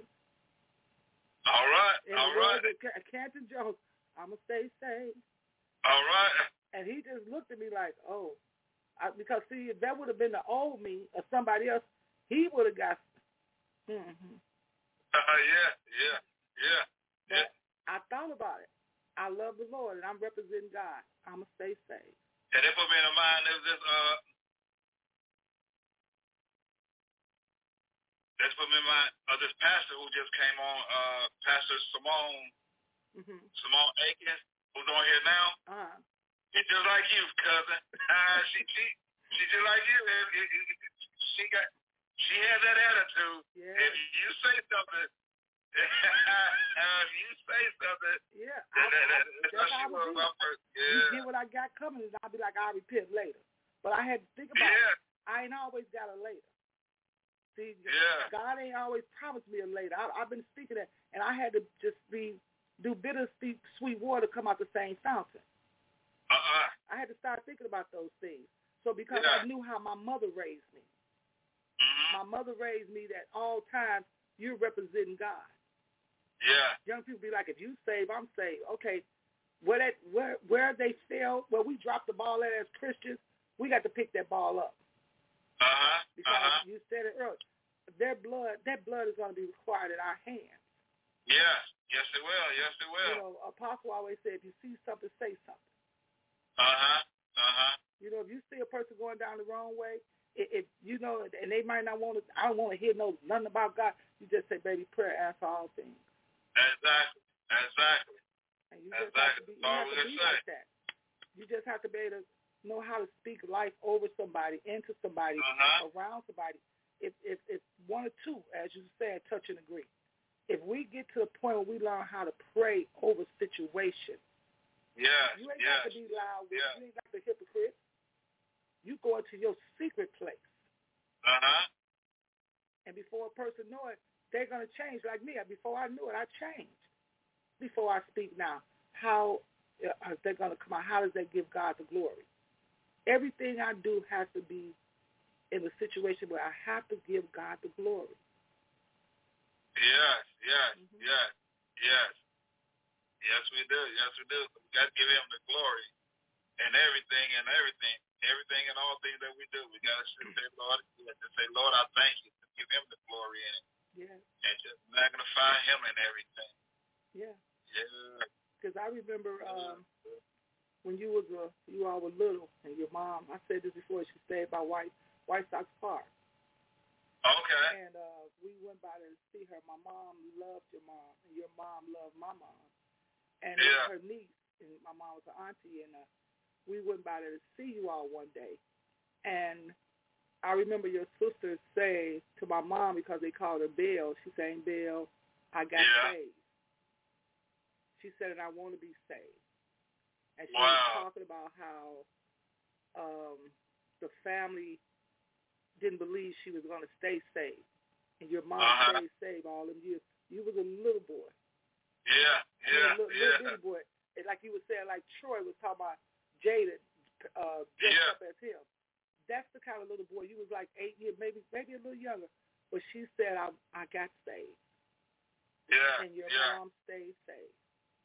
Speaker 3: All right,
Speaker 2: and
Speaker 3: all right.
Speaker 2: And Canton Jones, I'm going to stay safe.
Speaker 3: All right.
Speaker 2: And he just looked at me like, oh. I, because, see, if that would have been the old me or somebody else, he would have got, mm-hmm.
Speaker 3: Uh, yeah, yeah, yeah.
Speaker 2: But
Speaker 3: yeah.
Speaker 2: I thought about it. I love the Lord, and I'm representing God. I'm going to stay safe.
Speaker 3: And it put me in mind, there's this, uh, that's put me in mind of this pastor who just came on, uh, Pastor Simone,
Speaker 2: mm-hmm.
Speaker 3: Simone Akins, who's on here now.
Speaker 2: Uh-huh.
Speaker 3: She's just like you, cousin. Uh, she, she, she just like you. She got, she has that attitude.
Speaker 2: Yeah.
Speaker 3: If you say something, if you say something,
Speaker 2: yeah,
Speaker 3: that,
Speaker 2: I,
Speaker 3: that, that,
Speaker 2: I,
Speaker 3: that's
Speaker 2: that's
Speaker 3: how she
Speaker 2: how
Speaker 3: was. My first, yeah.
Speaker 2: You get what I got coming, and I'll be like, I'll repent later. But I had to think about
Speaker 3: yeah.
Speaker 2: it. I ain't always got a later. See,
Speaker 3: yeah.
Speaker 2: God ain't always promised me a later. I, I've been speaking that, and I had to just be do bitter, sweet, sweet water come out the same fountain.
Speaker 3: Uh-uh.
Speaker 2: I had to start thinking about those things. So because
Speaker 3: yeah.
Speaker 2: I knew how my mother raised me.
Speaker 3: Mm-hmm.
Speaker 2: My mother raised me that all times you're representing God.
Speaker 3: Yeah.
Speaker 2: Young people be like, if you save, I'm saved. Okay, where that where where they fail, where we drop the ball at as Christians, we got to pick that ball up.
Speaker 3: Uh-huh.
Speaker 2: Because
Speaker 3: Uh-huh.
Speaker 2: you said it earlier, their blood, that blood is going to be required at our hands.
Speaker 3: Yes. Yes, it will. Yes, it will.
Speaker 2: You know, Apostle always said, if you see something, say something.
Speaker 3: Uh-huh. Uh-huh.
Speaker 2: You know, if you see a person going down the wrong way, if, if you know, and they might not want to, I don't want to hear no nothing about God, you just say, baby, prayer answer all things.
Speaker 3: Exactly. Exactly.
Speaker 2: And you just
Speaker 3: exactly.
Speaker 2: have to be, you have to be like that. You just have to be able to know how to speak life over somebody, into somebody,
Speaker 3: uh-huh.
Speaker 2: around somebody. If, if, if one or two, as you said, touch and agree. If we get to the point where we learn how to pray over situations,
Speaker 3: yes,
Speaker 2: you ain't
Speaker 3: yes,
Speaker 2: got to be loud with
Speaker 3: yes.
Speaker 2: You ain't got to hypocrite. You go into your secret place.
Speaker 3: Uh-huh.
Speaker 2: And before a person know it, they're going to change like me. Before I knew it, I changed. Before I speak now, how are they going to come out? How does that give God the glory? Everything I do has to be in a situation where I have to give God the glory.
Speaker 3: Yes, yes,
Speaker 2: mm-hmm.
Speaker 3: yes, yes. Yes, we do. Yes, we do. We got to give him the glory and everything and everything. Everything and all things that we do. We got to say, Lord, to say, Lord, I thank you. To give him the glory in it.
Speaker 2: Yeah.
Speaker 3: And just magnify him in everything.
Speaker 2: Yeah.
Speaker 3: Yeah.
Speaker 2: Because I remember um, when you was a, you all were little, and your mom, I said this before, she stayed by White White Sox Park.
Speaker 3: Okay.
Speaker 2: And uh, we went by there to see her. My mom loved your mom, and your mom loved my mom. And
Speaker 3: yeah.
Speaker 2: her niece, and my mom was an auntie, and uh, we went by there to see you all one day. And I remember your sister say to my mom, because they called her Bill, she said, Bill, I got
Speaker 3: yeah.
Speaker 2: saved. She said, and I want to be saved. And she
Speaker 3: wow.
Speaker 2: was talking about how um, the family didn't believe she was going to stay saved. And your mom
Speaker 3: uh-huh.
Speaker 2: stayed saved all them years. You was a little boy.
Speaker 3: Yeah,
Speaker 2: I
Speaker 3: yeah,
Speaker 2: mean, little,
Speaker 3: yeah.
Speaker 2: little bitty boy. And like you were saying, like Troy was talking about Jada uh, dressed
Speaker 3: yeah.
Speaker 2: up as him. That's the kind of little boy. You was like eight years, maybe maybe a little younger. But she said, I I got saved.
Speaker 3: Yeah,
Speaker 2: and your
Speaker 3: yeah.
Speaker 2: mom stayed saved.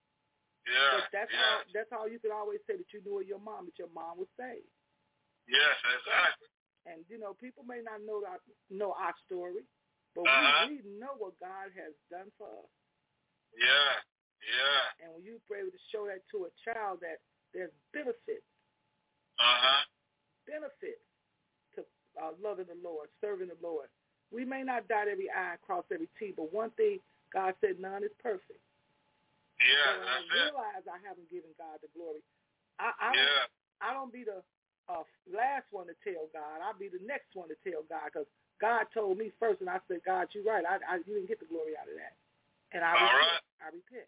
Speaker 3: Yeah,
Speaker 2: But that's
Speaker 3: yeah.
Speaker 2: all. That's all you can always say, that you knew of your mom, that your mom was saved.
Speaker 3: Yes, exactly.
Speaker 2: And you know, people may not know our, know our story, but
Speaker 3: uh-huh.
Speaker 2: we, we know what God has done for us.
Speaker 3: Yeah, yeah.
Speaker 2: And when you pray to show that to a child, that there's benefits,
Speaker 3: uh-huh.
Speaker 2: benefits to uh, loving the Lord, serving the Lord. We may not dot every I and cross every T, but one thing God said, none is perfect.
Speaker 3: Yeah,
Speaker 2: so when
Speaker 3: that's
Speaker 2: I realize it. I haven't given God the glory, I, I don't.
Speaker 3: Yeah.
Speaker 2: I don't be the uh, last one to tell God. I'll be the next one to tell God, because God told me first, and I said, God, you're right. I, I you didn't get the glory out of that, and I
Speaker 3: All
Speaker 2: repent.
Speaker 3: right.
Speaker 2: I repent.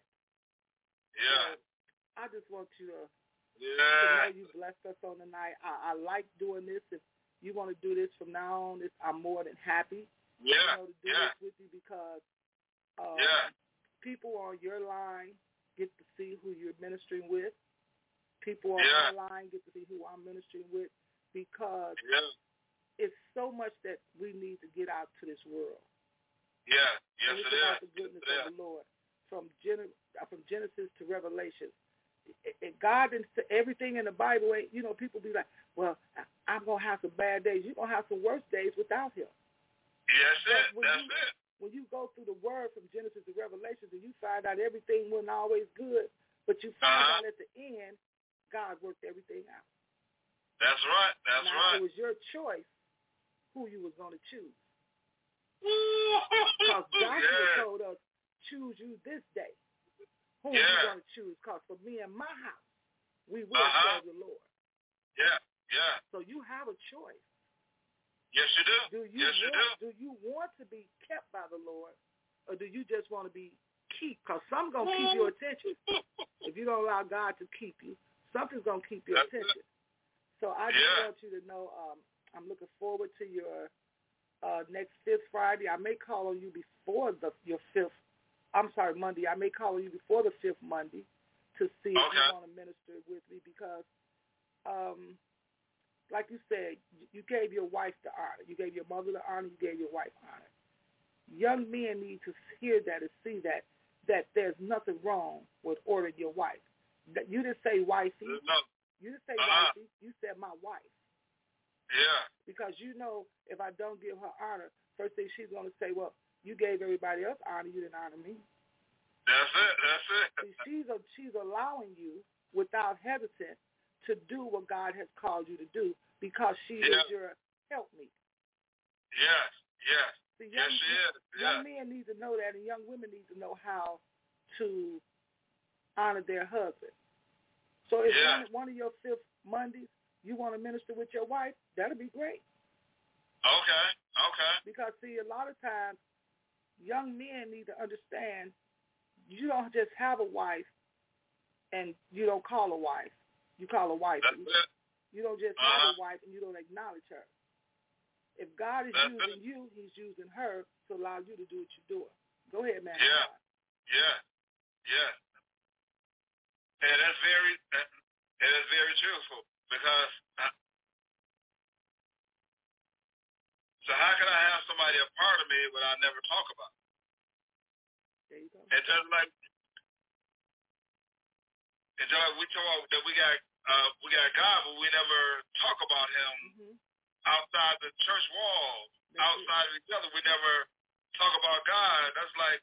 Speaker 3: Yeah.
Speaker 2: So I just want you to,
Speaker 3: yeah.
Speaker 2: to know you blessed us on the night. I, I like doing this. If you want to do this from now on, this, I'm more than happy.
Speaker 3: Yeah.
Speaker 2: You know, to do
Speaker 3: yeah.
Speaker 2: this with you, because um,
Speaker 3: yeah.
Speaker 2: people on your line get to see who you're ministering with. People on
Speaker 3: yeah.
Speaker 2: my line get to see who I'm ministering with, because
Speaker 3: yeah.
Speaker 2: it's so much that we need to get out to this world.
Speaker 3: Yeah, yes
Speaker 2: it's
Speaker 3: it
Speaker 2: about
Speaker 3: is.
Speaker 2: the goodness
Speaker 3: yes,
Speaker 2: of the Lord, from Gen- from Genesis to Revelation. It, it, God didn't say everything in the Bible. Ain't, you know, people be like, well, I'm going to have some bad days. You're going to have some worse days without him.
Speaker 3: Yes, it.
Speaker 2: When
Speaker 3: That's
Speaker 2: you,
Speaker 3: it.
Speaker 2: When you go through the word from Genesis to Revelation, and you find out everything wasn't always good, but you find
Speaker 3: uh-huh.
Speaker 2: out at the end, God worked everything out.
Speaker 3: That's right. That's
Speaker 2: now,
Speaker 3: right.
Speaker 2: It was your choice who you was going to choose.
Speaker 3: Because
Speaker 2: Joshua
Speaker 3: yeah.
Speaker 2: told us, choose you this day. Who
Speaker 3: yeah.
Speaker 2: are you going to choose? Because for me and my house, we will
Speaker 3: uh-huh.
Speaker 2: serve the Lord.
Speaker 3: Yeah, yeah.
Speaker 2: So you have a choice.
Speaker 3: Yes, you do.
Speaker 2: Do you
Speaker 3: yes,
Speaker 2: want,
Speaker 3: you do.
Speaker 2: Do you want to be kept by the Lord, or do you just want to be keep? Because something's going to keep your attention. If you don't allow God to keep you, something's going to keep your
Speaker 3: That's
Speaker 2: attention.
Speaker 3: It.
Speaker 2: So I just
Speaker 3: yeah.
Speaker 2: want you to know um, I'm looking forward to your uh, next fifth Friday. I may call on you before the your fifth. I'm sorry, Monday. I may call on you before the fifth Monday to see if
Speaker 3: okay.
Speaker 2: you want to minister with me, because, um, like you said, you gave your wife the honor. You gave your mother the honor. You gave your wife honor. young men need to hear that and see that, that there's nothing wrong with ordering your wife. That you didn't say wifey.
Speaker 3: No.
Speaker 2: You didn't say
Speaker 3: uh-huh.
Speaker 2: wifey. You said my wife.
Speaker 3: Yeah.
Speaker 2: Because you know if I don't give her honor, first thing she's going to say, well, you gave everybody else honor, you didn't honor me.
Speaker 3: That's it. That's it.
Speaker 2: See, she's, a, she's allowing you without hesitant to do what God has called you to do because she
Speaker 3: yeah.
Speaker 2: is your helpmeet.
Speaker 3: Yes. Yes.
Speaker 2: See, young,
Speaker 3: yes, she is.
Speaker 2: Young
Speaker 3: yes.
Speaker 2: men need to know that, and young women need to know how to honor their husband. So if
Speaker 3: yeah.
Speaker 2: one, one of your fifth Mondays you want to minister with your wife, that'll be great.
Speaker 3: Okay. Okay.
Speaker 2: Because, see, a lot of times young men need to understand you don't just have a wife and you don't call a wife. You call a wife.
Speaker 3: That's it.
Speaker 2: You don't just
Speaker 3: uh-huh.
Speaker 2: have a wife and you don't acknowledge her. If God is
Speaker 3: That's
Speaker 2: using
Speaker 3: it.
Speaker 2: you, he's using her to allow you to do what you're doing. Go ahead, man.
Speaker 3: Yeah. Yeah. Yeah. And that's very, that, and that's very truthful because, uh, so how can I have somebody a part of me when I never talk about it?
Speaker 2: There you go.
Speaker 3: It's just like, it's just like we talk that we got, uh, we got God, but we never talk about him
Speaker 2: mm-hmm.
Speaker 3: outside the church walls,
Speaker 2: that's
Speaker 3: outside
Speaker 2: it.
Speaker 3: of each other. We never talk about God. That's like,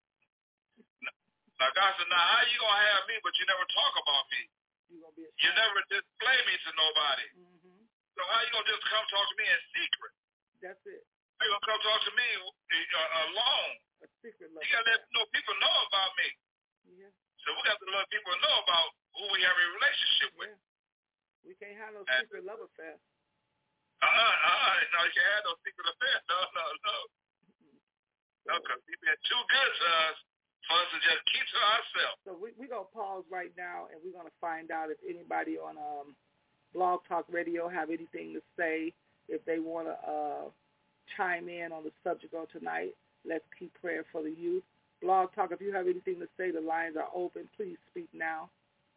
Speaker 3: like God said, now how you going to have me, but you never talk about me?
Speaker 2: You, gonna be
Speaker 3: you never display me to nobody.
Speaker 2: Mm-hmm.
Speaker 3: So how you going to just come talk to me in secret?
Speaker 2: That's it.
Speaker 3: You going to come talk to me uh, alone?
Speaker 2: A secret love.
Speaker 3: You got to let know people know about me.
Speaker 2: Yeah.
Speaker 3: So we got to let people know about who we have a relationship with.
Speaker 2: Yeah. We can't have no
Speaker 3: and,
Speaker 2: secret love affair.
Speaker 3: Uh-uh, uh-uh. No, you can't have no secret affair. No, no, no.
Speaker 2: Mm-hmm.
Speaker 3: No, because we've been too good to us for us to just keep to ourselves.
Speaker 2: So we, we're going to pause right now, and we're going to find out if anybody on um, Blog Talk Radio have anything to say, if they want to uh, chime in on the subject of tonight. Let's keep praying for the youth. Blog Talk, if you have anything to say, the lines are open. Please speak now.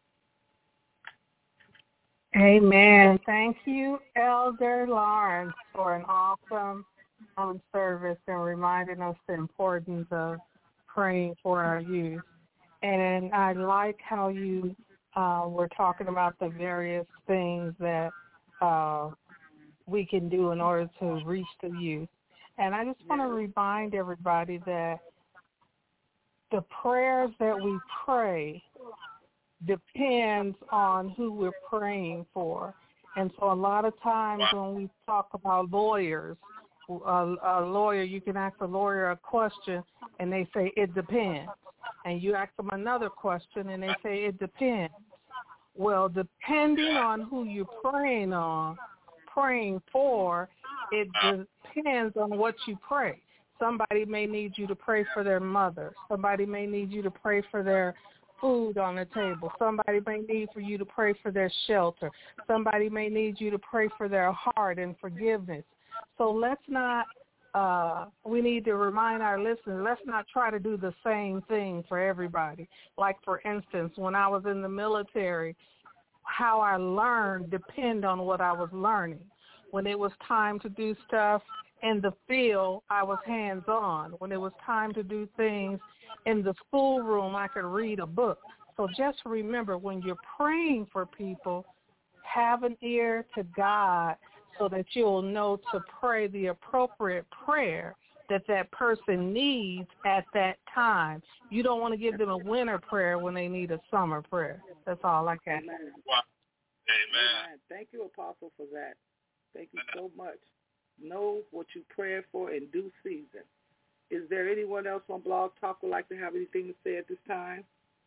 Speaker 4: Amen. Thank you, Elder Lawrence, for an awesome um, service and reminding us the importance of praying for our youth. And I like how you uh, were talking about the various things that uh, we can do in order to reach the youth. And I just want to remind everybody that the prayers that we pray depends on who we're praying for. And so a lot of times when we talk about lawyers, a, a lawyer, you can ask a lawyer a question and they say, it depends. And you ask them another question and they say, it depends. Well, depending on who you're praying on, praying for, it depends on what you pray. Somebody may need you to pray for their mother. Somebody may need you to pray for their food on the table. Somebody may need for you to pray for their shelter. Somebody may need you to pray for their heart and forgiveness. So let's not, uh, we need to remind our listeners, let's not try to do the same thing for everybody. Like, for instance, when I was in the military, how I learned depend on what I was learning. When it was time to do stuff in the field, I was hands-on. When it was time to do things in the schoolroom, I could read a book. So just remember, when you're praying for people, have an ear to God so that you'll know to pray the appropriate prayer that that person needs at that time. You don't want to give them a winter prayer when they need a summer prayer. That's all I can say.
Speaker 2: Amen.
Speaker 3: Wow. Amen.
Speaker 2: Amen. Thank you, Apostle, for that. Thank you so much. Know what you pray for in due season. Is there anyone else on Blog Talk would like to have anything to say at this time?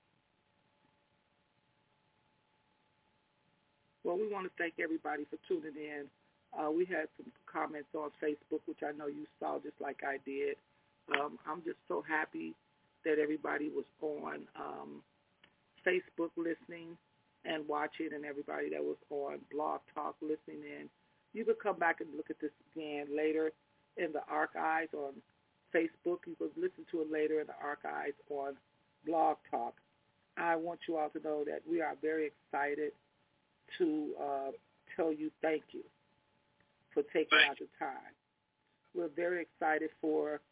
Speaker 2: Well, we want to thank everybody for tuning in. Uh, we had some comments on Facebook, which I know you saw just like I did. Um, I'm just so happy that everybody was on um, Facebook listening and watching, and everybody that was on Blog Talk listening in. You could come back and look at this again later in the archives on Facebook. You could listen to it later in the archives on Blog Talk. I want you all to know that we are very excited to uh, tell you thank you for taking out the time. We're very excited for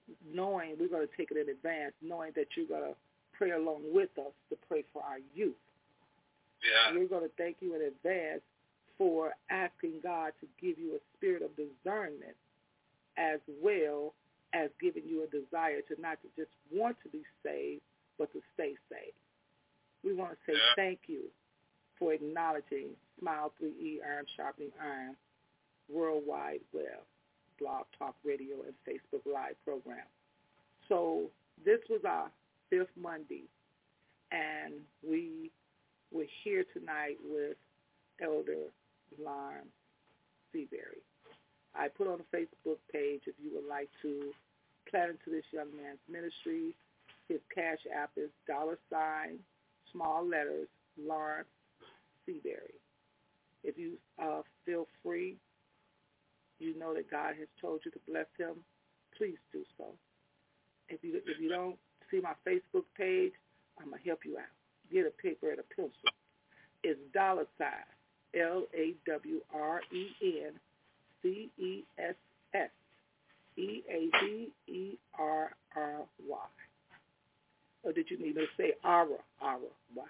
Speaker 2: knowing we're going to take it in advance, knowing that you're going to pray along with us to pray for our youth.
Speaker 3: Yeah.
Speaker 2: We're going to thank you in advance for asking God to give you a spirit of discernment as well as giving you a desire to not to just want to be saved, but to stay saved. We want to say
Speaker 3: yeah.
Speaker 2: thank you for acknowledging Smile three E, Iron Sharpening Iron, Worldwide Web, Blog Talk Radio, and Facebook Live program. So this was our fifth Monday, and we were here tonight with Elder Lon Seabury. I put on the Facebook page if you would like to plant into this young man's ministry. His cash app is dollar sign, small letters, Lawrence Seabury. If you uh, feel free, you know that God has told you to bless him, please do so. If you if you don't see my Facebook page, I'm going to help you out. Get a paper and a pencil. It's dollar sign, L A W R E N C E S S E A B E R R Y. Or did you need me to say Ara, Ara, Y?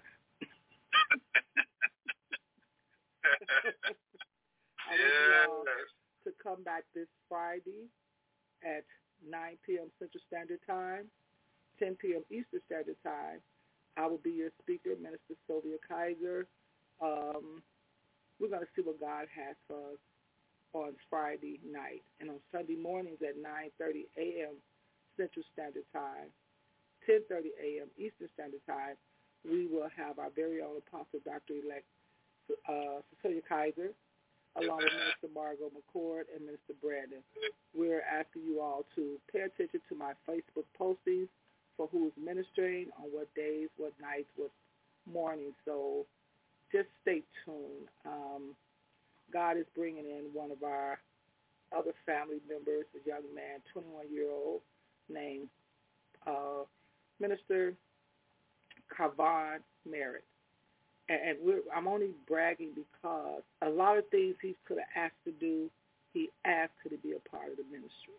Speaker 2: I want you all to come back this Friday at nine p.m. Central Standard Time, ten p.m. Eastern Standard Time. I will be your speaker, Minister Sylvia Kaiser. Um, we're going to see what God has for us on Friday night. And on Sunday mornings at nine thirty a.m. Central Standard Time, ten thirty a.m. Eastern Standard Time, we will have our very own Apostle Doctor-elect uh, Cecilia Kaiser, along with Minister Margot McCord and Minister Brandon. We're asking you all to pay attention to my Facebook postings for who's ministering, on what days, what nights, what mornings. So just stay tuned. Um, God is bringing in one of our other family members, a young man, twenty-one-year-old, named uh, Minister Kavan Merritt. And we're, I'm only bragging because a lot of things he could have asked to do, he asked to be a part of the ministry.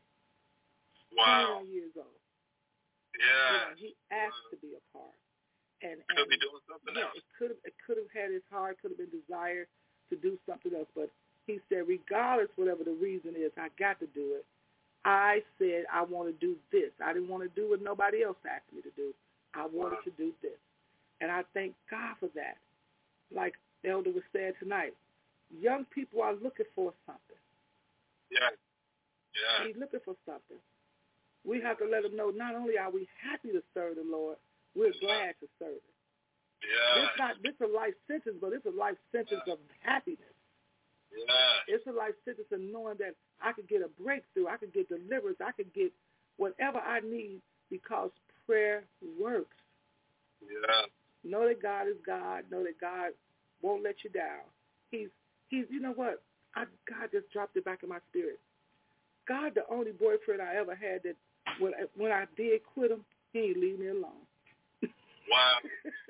Speaker 3: Wow.
Speaker 2: twenty-one years old.
Speaker 3: Yeah.
Speaker 2: You know, he asked wow. to be a part. And, and
Speaker 3: could be doing something
Speaker 2: yeah,
Speaker 3: else.
Speaker 2: It could have, it could have had his heart, could have been desire to do something else. But he said, regardless, whatever the reason is, I got to do it. I said, I want to do this. I didn't want to do what nobody else asked me to do. I wanted wow. to do this. And I thank God for that. Like the elder was saying tonight, young people are looking for something.
Speaker 3: Yeah. Yeah.
Speaker 2: He's looking for something. We have to let them know not only are we happy to serve the Lord, we're glad to serve Him.
Speaker 3: Yeah.
Speaker 2: This not this is a life sentence, but it's a life sentence yeah. of happiness.
Speaker 3: Yeah.
Speaker 2: It's a life sentence of knowing that I could get a breakthrough, I could get deliverance, I could get whatever I need because prayer works.
Speaker 3: Yeah.
Speaker 2: Know that God is God. Know that God won't let you down. He's, he's. You know what? I, God just dropped it back in my spirit. God, the only boyfriend I ever had that when, when I did quit him, he didn't leave me alone.
Speaker 3: Wow.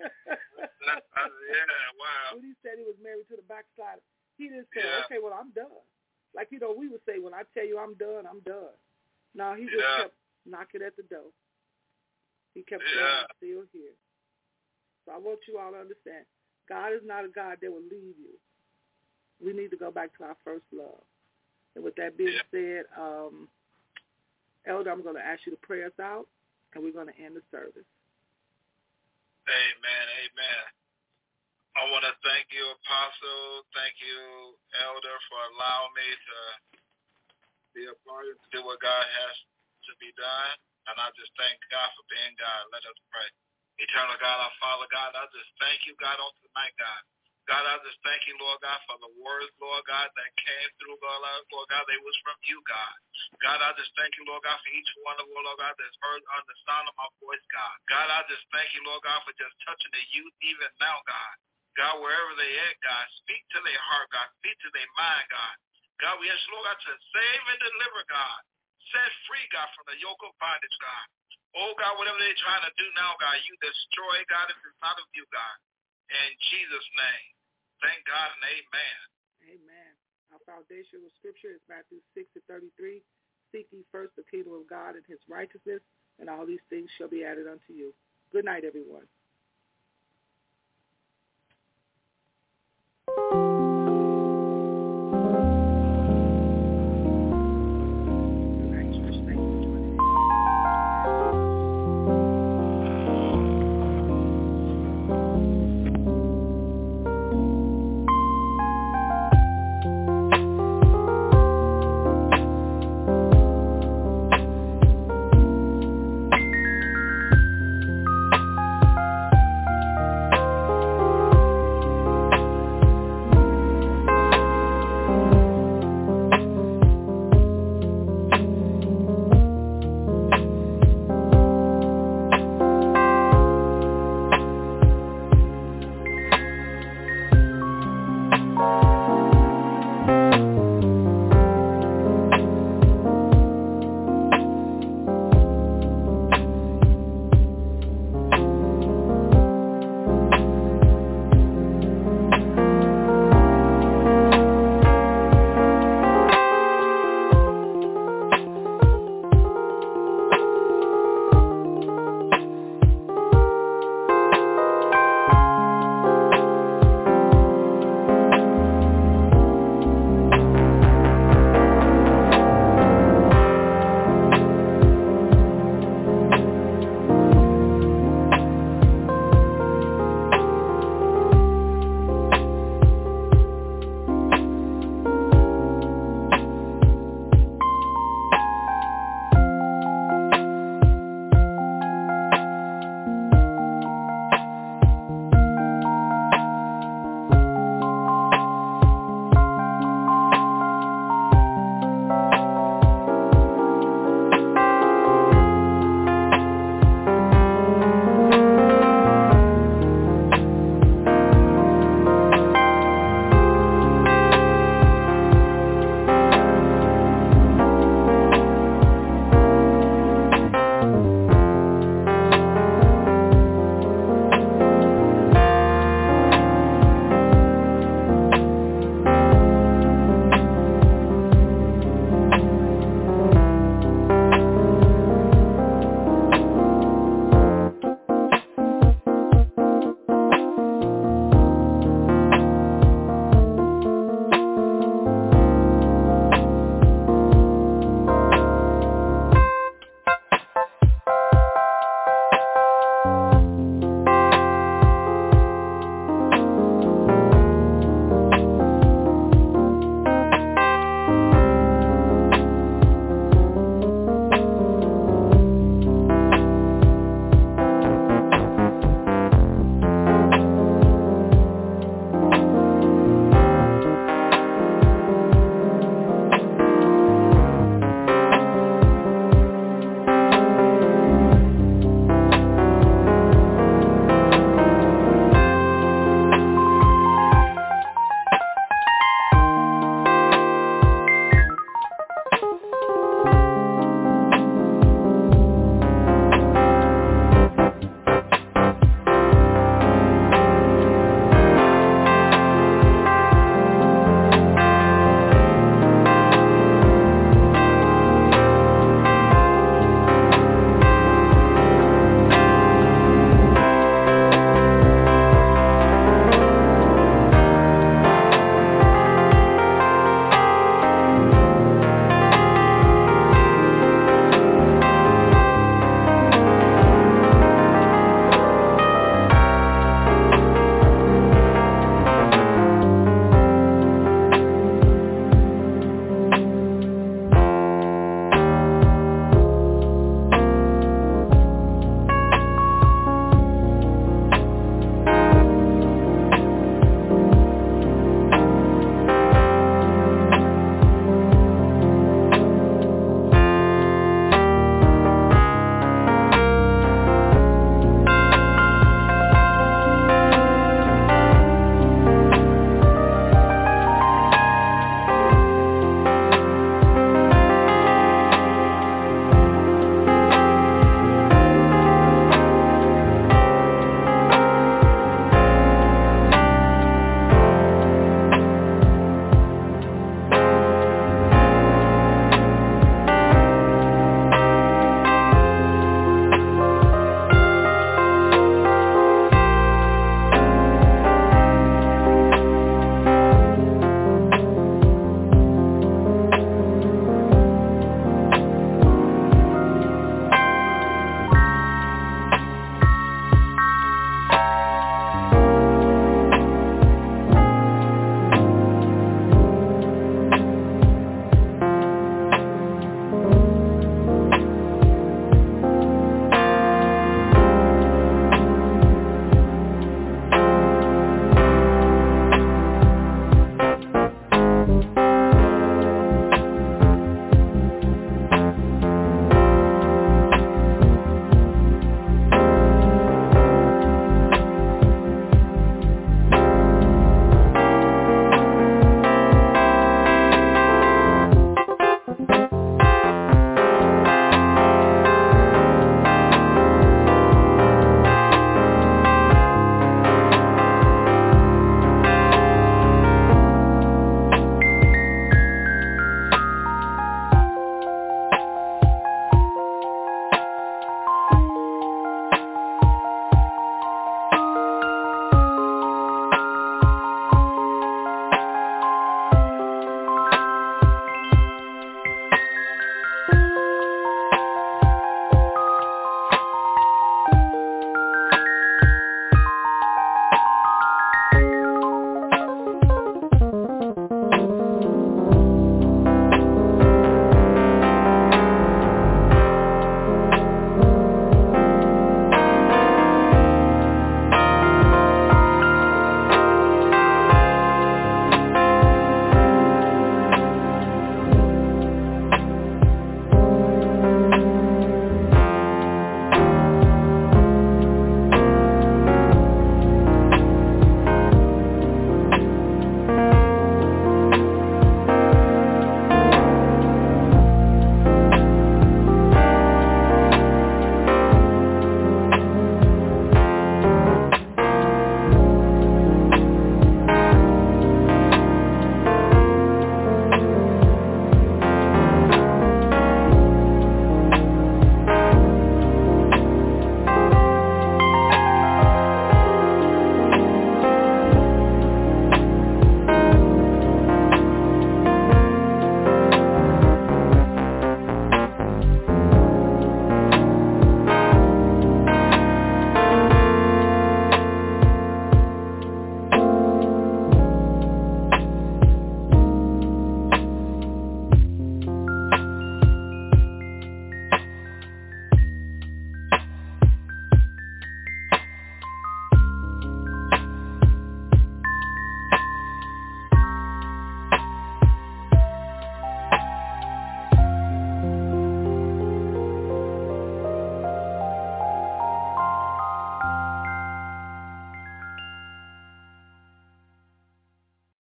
Speaker 3: Yeah, wow.
Speaker 2: When he said he was married to the backslider, he didn't say,
Speaker 3: yeah.
Speaker 2: okay, well, I'm done. Like, you know, we would say, when I tell you I'm done, I'm done. No, he just
Speaker 3: yeah.
Speaker 2: kept knocking at the door. He kept
Speaker 3: yeah.
Speaker 2: saying, I'm still here. So I want you all to understand, God is not a God that will leave you. We need to go back to our first love. And with that being
Speaker 3: yeah.
Speaker 2: said, um, Elder, I'm going to ask you to pray us out, and we're going to end the service.
Speaker 3: Amen, amen. I want to thank you, Apostle. Thank you, Elder, for allowing me to be a part of do what God has to be done. And I just thank God for being God. Let us pray. Eternal God, our Father God, I just thank you, God, on tonight, God. God, I just thank you, Lord God, for the words, Lord God, that came through, Lord, Lord God, they was from you, God. God, I just thank you, Lord God, for each one of them, Lord God, that's heard on the sound of my voice, God. God, I just thank you, Lord God, for just touching the youth even now, God. God, wherever they at, God, speak to their heart, God. Speak to their mind, God. God, we ask, Lord God, to save and deliver, God. Set free, God, from the yoke of bondage, God. Oh, God, whatever they're trying to do now, God, you destroy, God, if it's not of you, God. In Jesus' name. Thank God and amen.
Speaker 2: Amen. Our foundational scripture is Matthew six and thirty-three. seek ye first the kingdom of God and his righteousness, and all these things shall be added unto you. Good night, everyone.